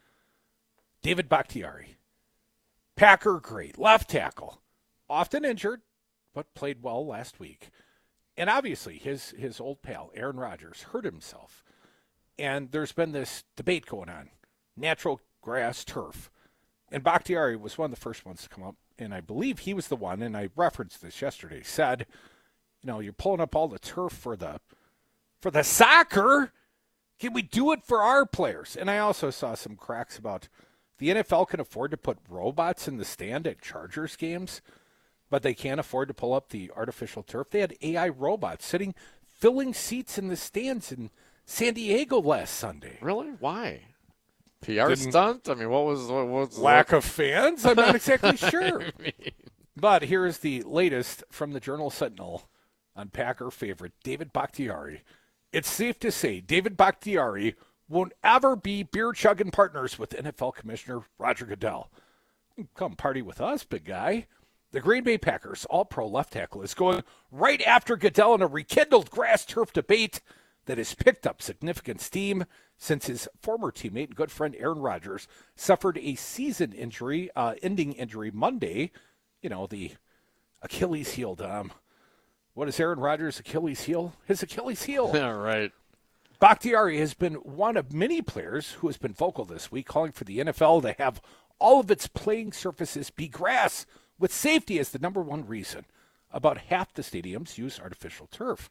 David Bakhtiari. Packer great, left tackle, often injured, but played well last week. And obviously his, his old pal, Aaron Rodgers, hurt himself. And there's been this debate going on, natural grass, turf. And Bakhtiari was one of the first ones to come up, and I believe he was the one, and I referenced this yesterday, said, you know, you're pulling up all the turf for the for the soccer. Can we do it for our players? And I also saw some cracks about the N F L can afford to put robots in the stand at Chargers games, but they can't afford to pull up the artificial turf. They had A I robots sitting, filling seats in the stands in San Diego last Sunday. Really? Why? P R Didn't, stunt? I mean, what was what was lack what? of fans? I'm not exactly sure. I mean. But here's the latest from the Journal Sentinel on Packer favorite David Bakhtiari. It's safe to say David Bakhtiari won't ever be beer-chugging partners with N F L Commissioner Roger Goodell. Come party with us, big guy. The Green Bay Packers all-pro left tackle is going right after Goodell in a rekindled grass-turf debate that has picked up significant steam since his former teammate and good friend Aaron Rodgers suffered a season injury, uh, ending injury Monday. You know, the Achilles heel, Dom. What is Aaron Rodgers' Achilles heel? His Achilles heel. Yeah, right. Bakhtiari has been one of many players who has been vocal this week, calling for the N F L to have all of its playing surfaces be grass, with safety as the number one reason. About half the stadiums use artificial turf.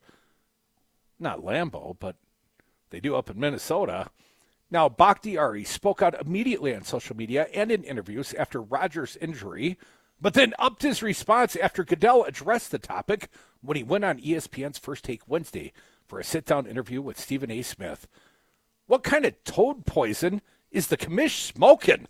Not Lambeau, but they do up in Minnesota. Now, Bakhtiari spoke out immediately on social media and in interviews after Rodgers' injury, but then upped his response after Goodell addressed the topic when he went on E S P N's First Take Wednesday for a sit-down interview with Stephen A. Smith. What kind of toad poison is the commish smoking?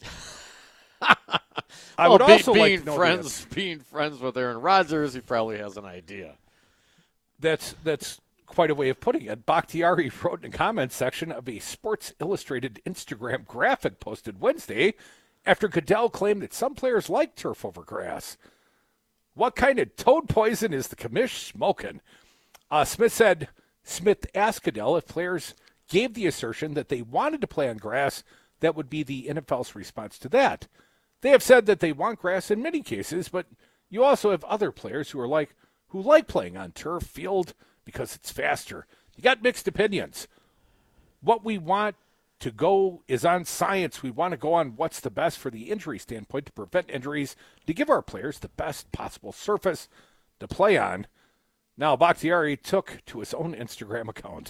I well, would be, also being like to know friends, this. being friends with Aaron Rodgers, he probably has an idea. That's that's quite a way of putting it. Bakhtiari wrote in the comments section of a Sports Illustrated Instagram graphic posted Wednesday after Goodell claimed that some players like turf over grass. What kind of toad poison is the commish smoking? Uh, Smith said Smith asked Goodell if players gave the assertion that they wanted to play on grass, that would be the N F L's response to that. They have said that they want grass in many cases, but you also have other players who are like who like playing on turf field because it's faster. You got mixed opinions. What we want to go is on science. We want to go on what's the best for the injury standpoint to prevent injuries, to give our players the best possible surface to play on. Now, Bakhtiari took to his own Instagram account,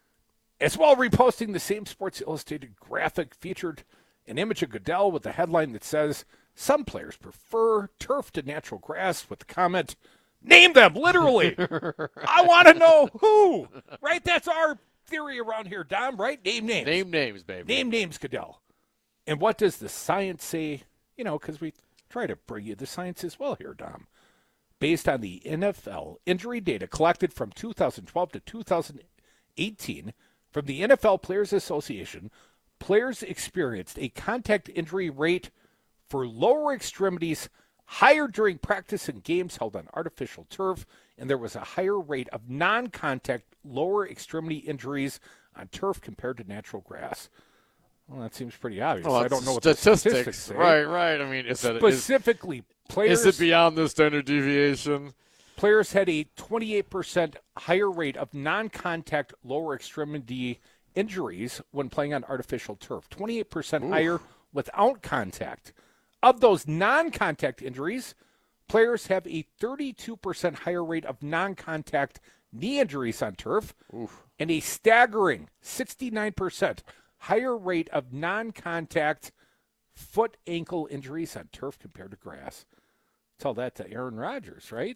as well reposting the same Sports Illustrated graphic, featured an image of Goodell with a headline that says, some players prefer turf to natural grass, with the comment, Name them, literally. I want to know who. Right? That's our theory around here, Dom, right? Name names. Name names, baby. Name names, Goodell. And what does the science say? You know, because we try to bring you the science as well here, Dom. Based on the N F L injury data collected from two thousand twelve to two thousand eighteen from the N F L Players Association, players experienced a contact injury rate for lower extremities higher during practice and games held on artificial turf, and there was a higher rate of non-contact lower extremity injuries on turf compared to natural grass. Well, that seems pretty obvious. Well, I don't know what statistics. the statistics say. Right, right. I mean, is that specifically is, players? Is it beyond the standard deviation? Players had a twenty-eight percent higher rate of non-contact lower extremity injuries when playing on artificial turf. twenty-eight percent Ooh. Higher without contact. Of those non-contact injuries, players have a thirty-two percent higher rate of non-contact knee injuries on turf Oof. And a staggering sixty-nine percent higher rate of non-contact foot ankle injuries on turf compared to grass. Tell that to Aaron Rodgers, right?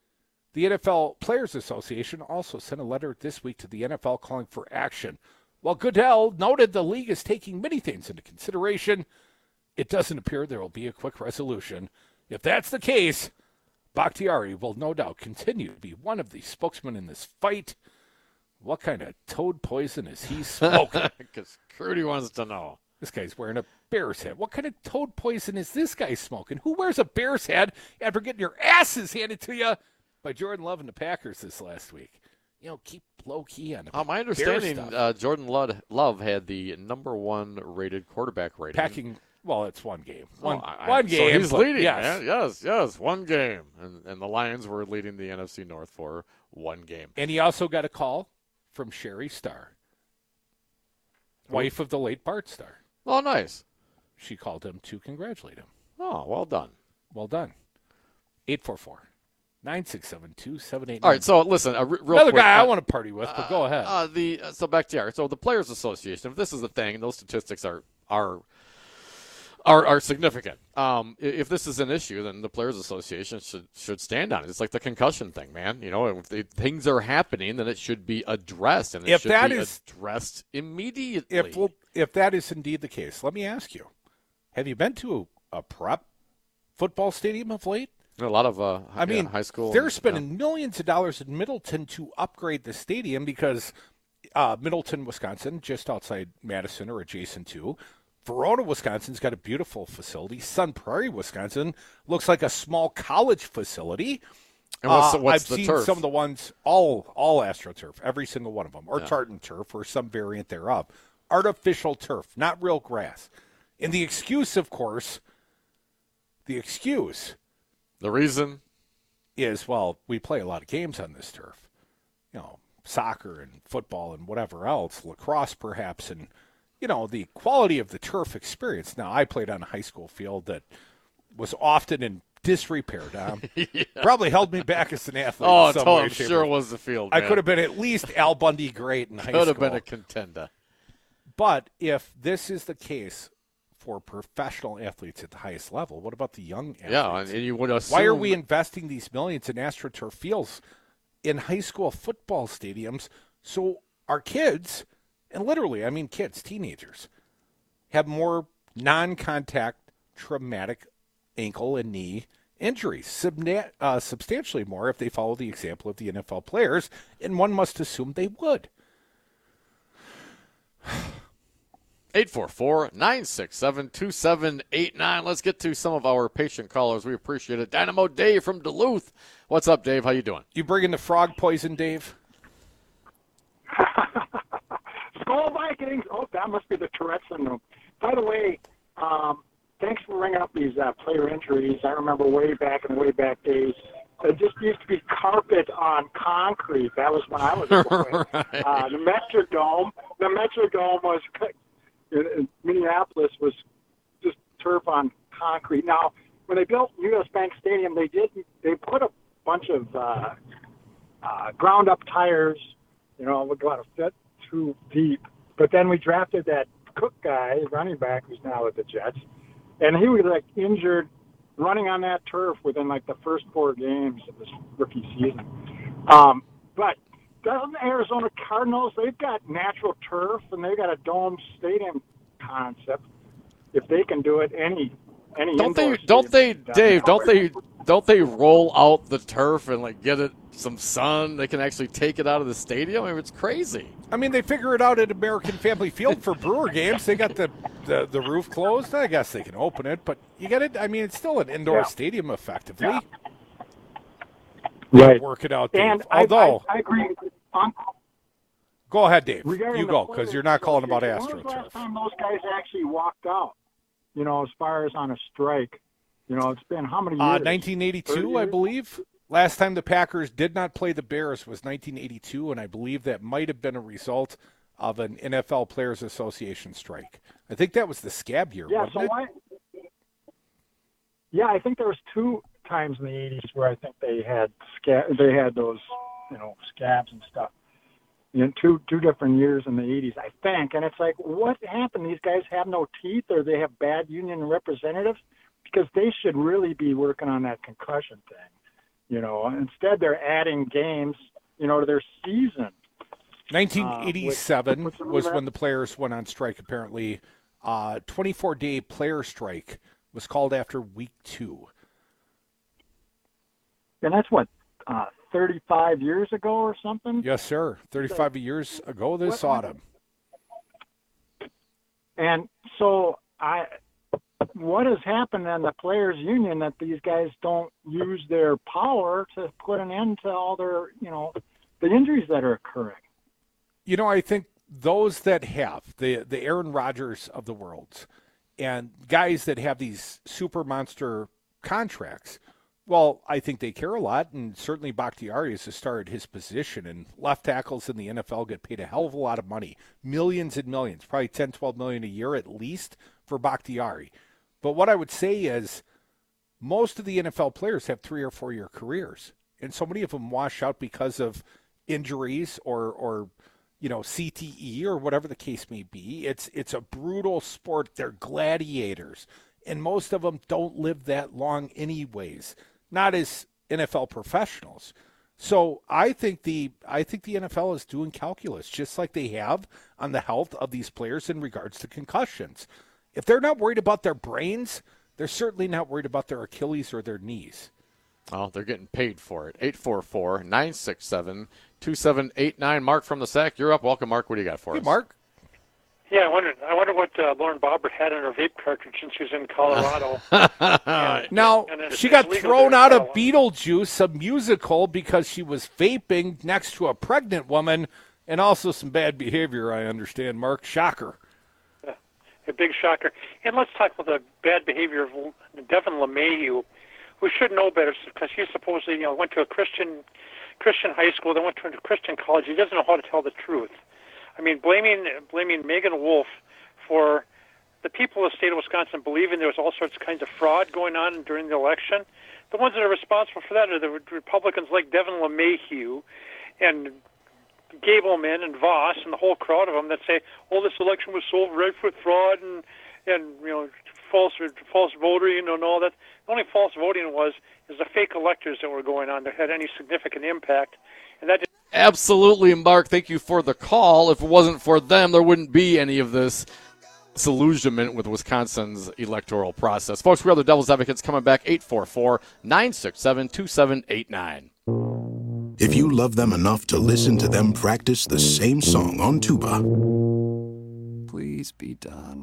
The N F L Players Association also sent a letter this week to the N F L calling for action. While Goodell noted the league is taking many things into consideration, it doesn't appear there will be a quick resolution. If that's the case, Bakhtiari will no doubt continue to be one of the spokesmen in this fight. What kind of toad poison is he smoking? Because Crudy wants to know. This guy's wearing a Bears hat. What kind of toad poison is this guy smoking? Who wears a Bears hat after getting your asses handed to you by Jordan Love and the Packers this last week? You know, keep low key on the uh, my understanding, uh, Jordan Love had the number one rated quarterback rating. Packing. Well, it's one game. One, oh, I, one game. So he's leading. Yes. Man. yes, yes, one game. And, and the Lions were leading the N F C North for one game. And he also got a call from Sherry Starr, wife of the late Bart Starr. Oh, nice. She called him to congratulate him. Oh, well done. Well done. eight four four, nine six seven, two seven eight nine. All right, so listen, uh, real Another quick, guy uh, I want to party with, but uh, go ahead. Uh, the uh, so back to you. So the Players Association, if this is the thing, and those statistics are are are, are significant. Um, if this is an issue, then the Players Association should should stand on it. It's like the concussion thing, man. You know, if the, things are happening, then it should be addressed, and it if should that be is, addressed immediately. If well, if that is indeed the case, let me ask you: have you been to a, a prep football stadium of late? A lot of, uh, I mean, yeah, high school. They're spending yeah. millions of dollars in Middleton to upgrade the stadium because uh, Middleton, Wisconsin, just outside Madison or adjacent to. Verona, Wisconsin's got a beautiful facility. Sun Prairie, Wisconsin, looks like a small college facility. And what's, the, what's uh, I've the seen turf? some of the ones, all all AstroTurf, every single one of them, or Yeah. tartan turf, or some variant thereof. Artificial turf, not real grass. And the excuse, of course, the excuse, the reason is, well, we play a lot of games on this turf. You know, soccer and football and whatever else, lacrosse perhaps, and you know, the quality of the turf experience. Now, I played on a high school field that was often in disrepair, Dom. yeah. Probably held me back as an athlete. Oh, in some oh way, I'm shape, sure or- it was the field. I man. could have been at least Al Bundy great in high school. Could have been a contender. But if this is the case for professional athletes at the highest level, what about the young athletes? Yeah, and you would assume. Why are we investing these millions in AstroTurf fields in high school football stadiums so our kids, and literally, I mean kids, teenagers, have more non-contact traumatic ankle and knee injuries, Subna- uh, substantially more if they follow the example of the N F L players, and one must assume they would. eight four four, nine six seven, two seven eight nine. Let's get to some of our patient callers. We appreciate it. Dynamo Dave from Duluth. What's up, Dave? How you doing? You bringing the frog poison, Dave? Skull Vikings. Oh, that must be the Tourette syndrome. By the way, um, thanks for bringing up these uh, player injuries. I remember way back in the way back days, it just used to be carpet on concrete. That was when I was a boy. Right. uh, the Metrodome, the Metrodome was in Minneapolis was just turf on concrete. Now, when they built U S Bank Stadium, they did they put a bunch of uh, uh, ground up tires. You know, we're going to fit too deep. But then we drafted that Cook guy, running back, who's now with the Jets, and he was like injured running on that turf within like the first four games of this rookie season. Um, but doesn't Arizona Cardinals, they've got natural turf and they've got a dome stadium concept. If they can do it, any any don't they? indoor Don't they, stadium, Dave? Don't they? Don't they roll out the turf and like get it some sun? They can actually take it out of the stadium. I mean, it's crazy. I mean, they figure it out at American Family Field for Brewer games. They got the, the, the roof closed. I guess they can open it, but you get it. I mean, it's still an indoor Yeah. stadium, effectively. Yeah. They Right. Work it out, Dave. And I, Although, I, I agree. On, go ahead, Dave. regarding You the go, because players you're not calling about association, when was the AstroTurf. last time those guys actually walked out? You know, as far as on a strike. You know, it's been how many years? Uh, nineteen eighty-two, I believe. Last time the Packers did not play the Bears was nineteen eighty-two, and I believe that might have been a result of an N F L Players Association strike. I think that was the scab year, Yeah, wasn't so it? why? Yeah, I think there was two times in the eighties where I think they had scab, they had those, you know, scabs and stuff. You know, two two different years in the eighties, I think. And it's like, what happened? These guys have no teeth, or they have bad union representatives? Because they should really be working on that concussion thing. You know, instead they're adding games, you know, to their season. nineteen eighty-seven Uh, which- which- was when the players went on strike, apparently. Uh, twenty-four day player strike was called after week two. And that's what, uh, thirty-five years ago or something? Yes, sir. thirty-five years ago this What- autumn. And so I, what has happened in the players' union that these guys don't use their power to put an end to all their, you know, the injuries that are occurring? You know, I think those that have, the, the Aaron Rodgers of the world, and guys that have these super monster contracts, well, I think they care a lot, and certainly Bakhtiari is a star at his position, and left tackles in the N F L get paid a hell of a lot of money, millions and millions, probably ten, twelve million a year at least for Bakhtiari. But what I would say is most of the N F L players have three or four year careers, and so many of them wash out because of injuries or, or you know, C T E or whatever the case may be. It's it's a brutal sport. They're gladiators, and most of them don't live that long anyways, not as N F L professionals. So I think the I think the N F L is doing calculus just like they have on the health of these players in regards to concussions. If they're not worried about their brains, they're certainly not worried about their Achilles or their knees. Oh, they're getting paid for it. eight four four, nine six seven, two seven eight nine. Mark from the S A C, you're up. Welcome, Mark. What do you got for Hey, us? Mark. Yeah, I wondered. I wonder what uh, Lauren Boebert had in her vape cartridge since she was in Colorado. and, Now, and it's- she it's got legal thrown there in out of Colorado. Beetlejuice, a musical, because she was vaping next to a pregnant woman, and also some bad behavior, I understand, Mark. Shocker. A big shocker. And let's talk about the bad behavior of Devin LeMahieu, who should know better because he supposedly, you know, went to a Christian Christian high school, then went to a Christian college. He doesn't know how to tell the truth. I mean, blaming blaming Megan Wolf for the people of the state of Wisconsin believing there was all sorts of kinds of fraud going on during the election. The ones that are responsible for that are the Republicans like Devin LeMahieu and Gableman and Voss and the whole crowd of them that say, "Oh, this election was so rife with fraud and and you know false false voting and all that." The only false voting was is the fake electors that were going on that had any significant impact, and that. Just Absolutely, Mark. Thank you for the call. If it wasn't for them, there wouldn't be any of this disillusionment with Wisconsin's electoral process. Folks, we are the Devil's Advocates coming back. eight four four, nine six seven, two seven eight nine. If you love them enough to listen to them practice the same song on tuba, Please be done.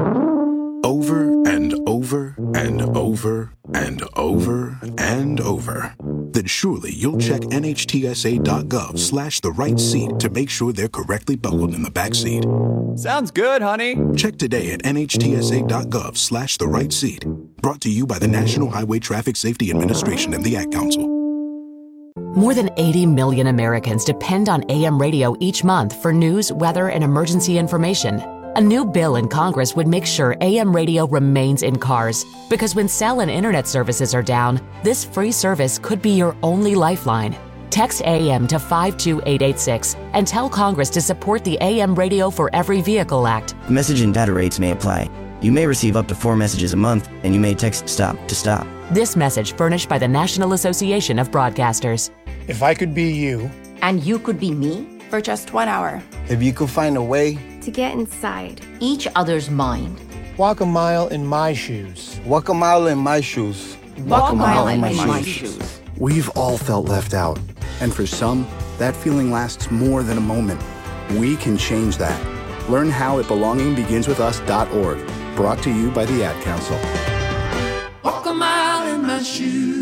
over and over and over and over and over, then surely you'll check nhtsa.gov slash the right seat to make sure they're correctly buckled in the back seat. Sounds good, honey. Check today at nhtsa.gov slash the right seat. Brought to you by the National Highway Traffic Safety Administration and the Ad Council. More than eighty million Americans depend on A M radio each month for news, weather, and emergency information. A new bill in Congress would make sure A M radio remains in cars, because when cell and internet services are down, this free service could be your only lifeline. Text A M to five two eight eight six and tell Congress to support the A M Radio for Every Vehicle Act. Message and data rates may apply. You may receive up to four messages a month, and you may text STOP to stop. This message furnished by the National Association of Broadcasters. If I could be you. And you could be me for just one hour. If you could find a way to get inside each other's mind. Walk a mile in my shoes. Walk a mile in my shoes. Walk, Walk a mile, mile in my, my shoes. shoes. We've all felt left out. And for some, that feeling lasts more than a moment. We can change that. Learn how at belonging begins with us dot org. Brought to you by the Ad Council. Walk a mile in my shoes.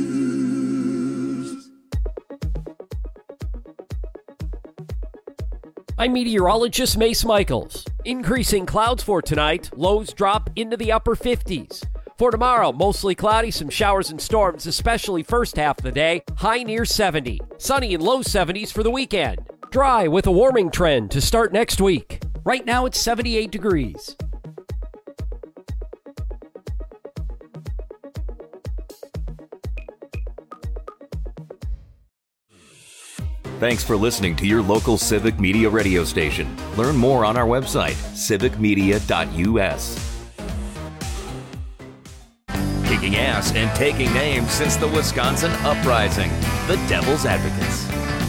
I'm meteorologist Mace Michaels. Increasing clouds for tonight. Lows drop into the upper fifties. For tomorrow, mostly cloudy, some showers and storms, especially first half of the day. High near seventy. Sunny and low seventies for the weekend. Dry with a warming trend to start next week. Right now it's seventy-eight degrees. Thanks for listening to your local Civic Media radio station. Learn more on our website, civic media dot u s. Kicking ass and taking names since the Wisconsin Uprising, the Devil's Advocates.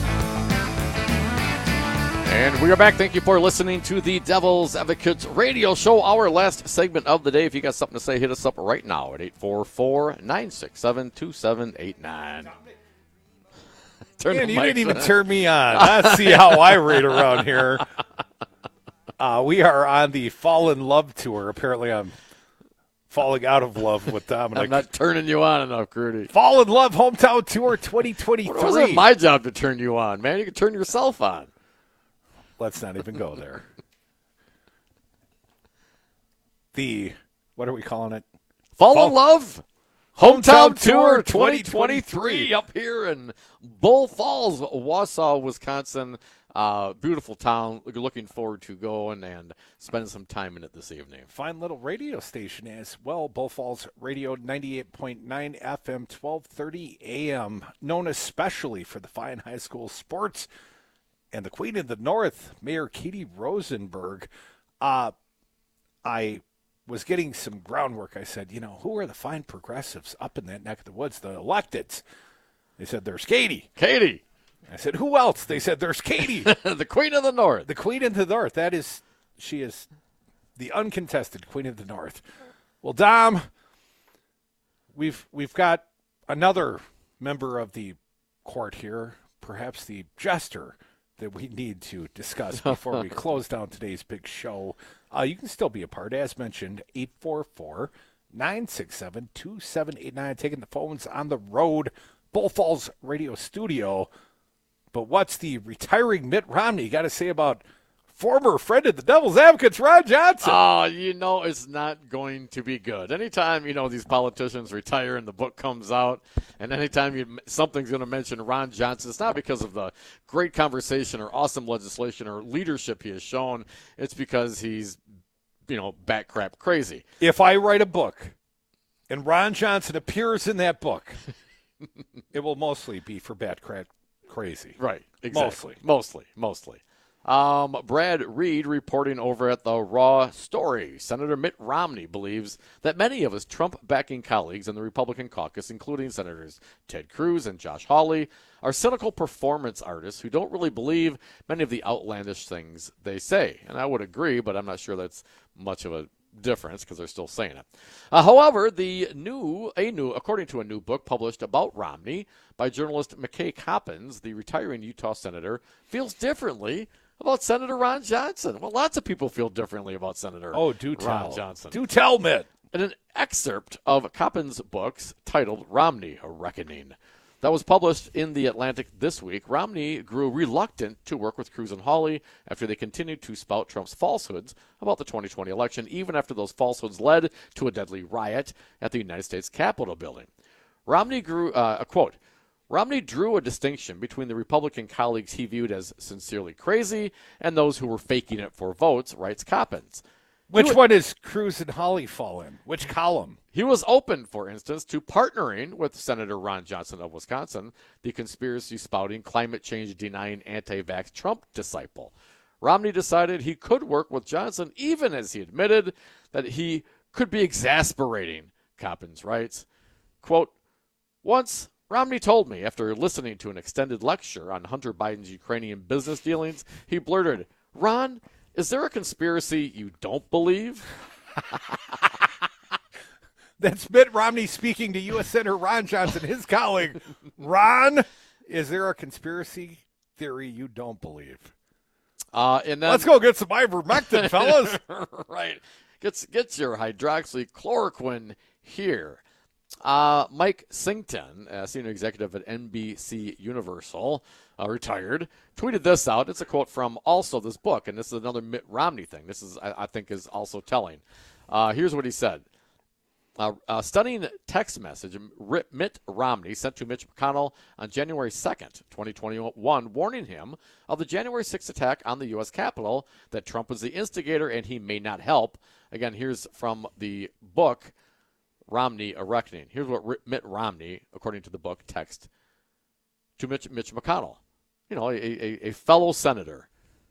And we are back. Thank you for listening to the Devil's Advocates radio show. Our last segment of the day. If you got something to say, hit us up right now at eight four four, nine six seven, two seven eight nine. Turn Man, you didn't even on. turn me on. Let's see how I rate around here. Uh, we are on the Fall in Love tour. Apparently, I'm falling out of love with Dominic. I'm not turning you on enough, Crudy. Fall in Love Hometown Tour twenty twenty-three. It wasn't my job to turn you on, man. You can turn yourself on. Let's not even go there. The, what are we calling it? Fall, Fall in Love Hometown, Hometown Tour twenty twenty-three up here in Bull Falls, Wausau, Wisconsin. Uh, beautiful town. Looking forward to going and spending some time in it this evening. Fine little radio station as well. Bull Falls Radio, ninety-eight point nine F M, twelve thirty A M, known especially for the fine high school sports and the Queen of the North, Mayor Katie Rosenberg. Uh, I was getting some groundwork. I said, you know, who are the fine progressives up in that neck of the woods, the electeds? They said, there's Katie. Katie. I said, who else? They said, there's Katie. The Queen of the North. The Queen of the North. That is, she is the uncontested Queen of the North. Well, Dom, we've we've got another member of the court here, perhaps the jester that we need to discuss before we close down today's big show. Uh, you can still be a part, as mentioned, eight four four, nine six seven, two seven eight nine, taking the phones on the road, Bull Falls Radio Studio. But what's the retiring Mitt Romney got to say about former friend of the Devil's Advocates, Ron Johnson? Oh, you know it's not going to be good. Anytime, you know, these politicians retire and the book comes out, and anytime you, something's going to mention Ron Johnson, it's not because of the great conversation or awesome legislation or leadership he has shown. It's because he's, you know, bat crap crazy. If I write a book and Ron Johnson appears in that book, it will mostly be for bat crap crazy. Right, exactly. Mostly. Mostly, mostly. Um, Brad Reed reporting over at the Raw Story. Senator Mitt Romney believes that many of his Trump-backing colleagues in the Republican caucus, including Senators Ted Cruz and Josh Hawley, are cynical performance artists who don't really believe many of the outlandish things they say. And I would agree, but I'm not sure that's much of a difference because they're still saying it. Uh, however, the new, a new, according to a new book published about Romney by journalist McKay Coppins, the retiring Utah senator feels differently about Senator Ron Johnson. Well, lots of people feel differently about Senator oh, do Ron tell. Johnson. Do tell, Mitt. In an excerpt of Coppins' books titled Romney, A Reckoning, that was published in The Atlantic this week, Romney grew reluctant to work with Cruz and Hawley after they continued to spout Trump's falsehoods about the twenty twenty election, even after those falsehoods led to a deadly riot at the United States Capitol building. Romney grew, uh, a quote, Romney drew a distinction between the Republican colleagues he viewed as sincerely crazy and those who were faking it for votes, writes Coppins. Which was, one does Cruz and Hawley fall in? Which column? He was open, for instance, to partnering with Senator Ron Johnson of Wisconsin, the conspiracy-spouting, climate change-denying, anti-vax Trump disciple. Romney decided he could work with Johnson even as he admitted that he could be exasperating, Coppins writes. Quote, once Romney told me, after listening to an extended lecture on Hunter Biden's Ukrainian business dealings, he blurted, Ron, is there a conspiracy you don't believe? That's Mitt Romney speaking to U S Senator Ron Johnson, his colleague. Ron, is there a conspiracy theory you don't believe? Uh, and then, Let's go get some ivermectin, fellas. Right. Get, get your hydroxychloroquine here. Uh, Mike Sington, uh, senior executive at N B C Universal, uh, retired, tweeted this out. It's a quote from also this book, and this is another Mitt Romney thing. This is, I, I think, is also telling. Uh, here's what he said. Uh, a stunning text message Mitt Romney sent to Mitch McConnell on January second, twenty twenty-one, warning him of the January sixth attack on the U S Capitol, that Trump was the instigator and he may not help. Again, here's from the book, Romney, A Reckoning. Here's what Mitt Romney, according to the book, text to Mitch, Mitch McConnell, you know, a, a, a fellow senator.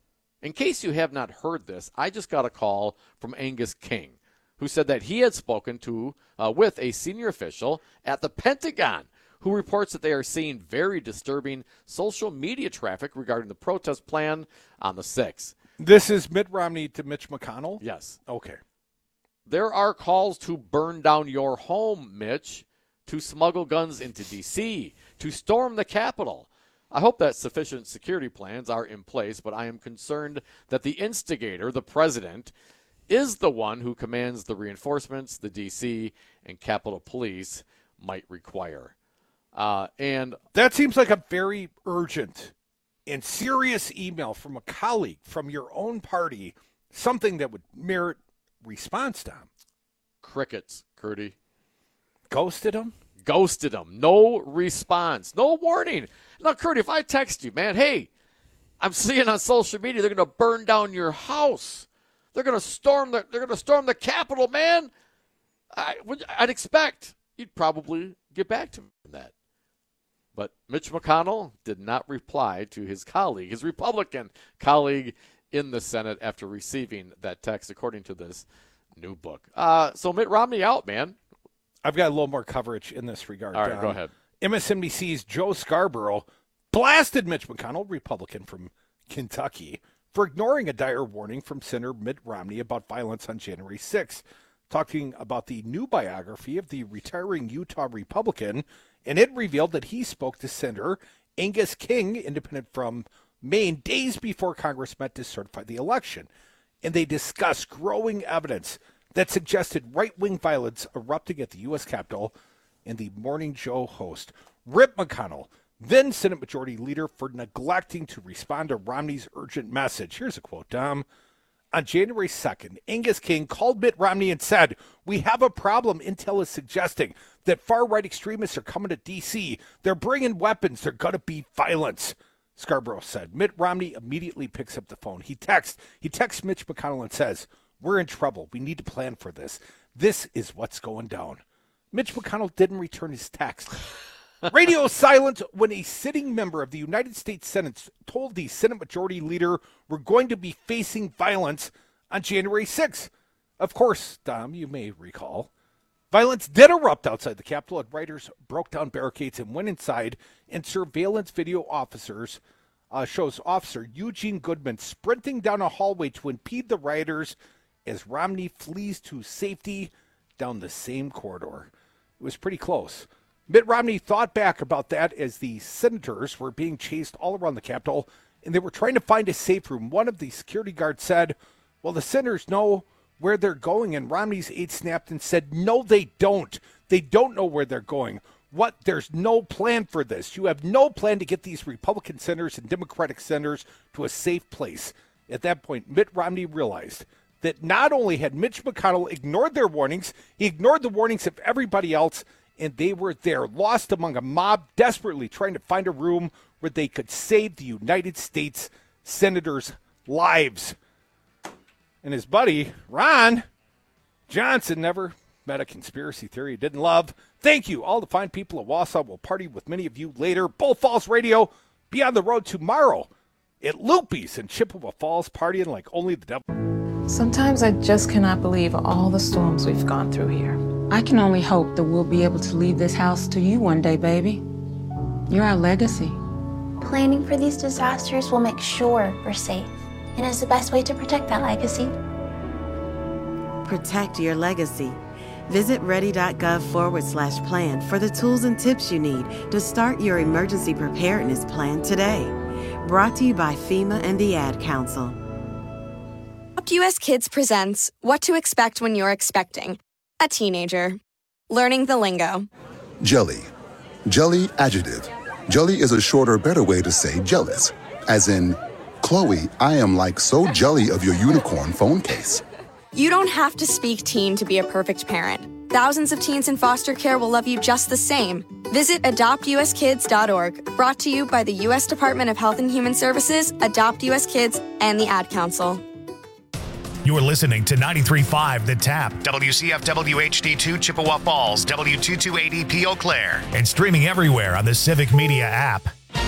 In case you have not heard this, I just got a call from Angus King, who said that he had spoken to uh, with a senior official at the Pentagon, who reports that they are seeing very disturbing social media traffic regarding the protest plan on the sixth. This is Mitt Romney to Mitch McConnell? Yes. Okay. There are calls to burn down your home, Mitch, to smuggle guns into D C, to storm the Capitol. I hope that sufficient security plans are in place, but I am concerned that the instigator, the president, is the one who commands the reinforcements the D C and Capitol Police might require. Uh, and that seems like a very urgent and serious email from a colleague from your own party, something that would merit response, Tom. Crickets, Curdy. Ghosted him? Ghosted him. No response. No warning. Now, Curdy, if I text you, man, hey, I'm seeing on social media they're going to burn down your house. They're going to storm the. They're going to storm the Capitol, man. I would. I'd expect you'd probably get back to me on that. But Mitch McConnell did not reply to his colleague, his Republican colleague in the Senate, after receiving that text, according to this new book. Uh, so Mitt Romney out, man. I've got a little more coverage in this regard. All right, Don. go ahead. M S N B C's Joe Scarborough blasted Mitch McConnell, Republican from Kentucky, for ignoring a dire warning from Senator Mitt Romney about violence on January sixth, talking about the new biography of the retiring Utah Republican, and it revealed that he spoke to Senator Angus King, independent from Maine, days before Congress met to certify the election, and they discussed growing evidence that suggested right-wing violence erupting at the U S Capitol, and the Morning Joe host, Rip McConnell, then Senate Majority Leader, for neglecting to respond to Romney's urgent message. Here's a quote, Dom. On January second, Angus King called Mitt Romney and said, "We have a problem. Intel is suggesting that far-right extremists are coming to D C. They're bringing weapons. They're going to be violence." Scarborough said. Mitt Romney immediately picks up the phone. He texts, he texts Mitch McConnell and says, "We're in trouble. We need to plan for this. This is what's going down." Mitch McConnell didn't return his text. Radio silent when a sitting member of the United States Senate told the Senate Majority Leader we're going to be facing violence on January sixth. Of course, Dom, you may recall, violence did erupt outside the Capitol, and rioters broke down barricades and went inside, and surveillance video officers uh, shows Officer Eugene Goodman sprinting down a hallway to impede the rioters as Romney flees to safety down the same corridor. It was pretty close. Mitt Romney thought back about that as the senators were being chased all around the Capitol, and they were trying to find a safe room. One of the security guards said, "Well, the senators know where they're going," and Romney's aide snapped and said, "No, they don't. They don't know where they're going. What? There's no plan for this. You have no plan to get these Republican senators and Democratic senators to a safe place." At that point, Mitt Romney realized that not only had Mitch McConnell ignored their warnings, he ignored the warnings of everybody else, and they were there, lost among a mob, desperately trying to find a room where they could save the United States senators' lives. And his buddy, Ron Johnson, never met a conspiracy theory he didn't love. Thank you. All the fine people of Wausau will party with many of you later. Bull Falls Radio, be on the road tomorrow at Loopy's in Chippewa Falls, partying like only the devil. Sometimes I just cannot believe all the storms we've gone through here. I can only hope that we'll be able to leave this house to you one day, baby. You're our legacy. Planning for these disasters will make sure we're safe, and is the best way to protect that legacy. Protect your legacy. Visit ready.gov forward slash plan for the tools and tips you need to start your emergency preparedness plan today. Brought to you by FEMA and the Ad Council. U S Kids presents What to Expect When You're Expecting a Teenager. Learning the lingo. Jelly. Jelly adjective. Jelly is a shorter, better way to say jealous. As in, Chloe, I am like so jelly of your unicorn phone case. You don't have to speak teen to be a perfect parent. Thousands of teens in foster care will love you just the same. Visit adopt u s kids dot org. Brought to you by the U S Department of Health and Human Services, Adopt U S Kids, and the Ad Council. You're listening to ninety-three point five The Tap, W C F W H D two Chippewa Falls, W two two eighty P Eau Claire, and streaming everywhere on the Civic Media app.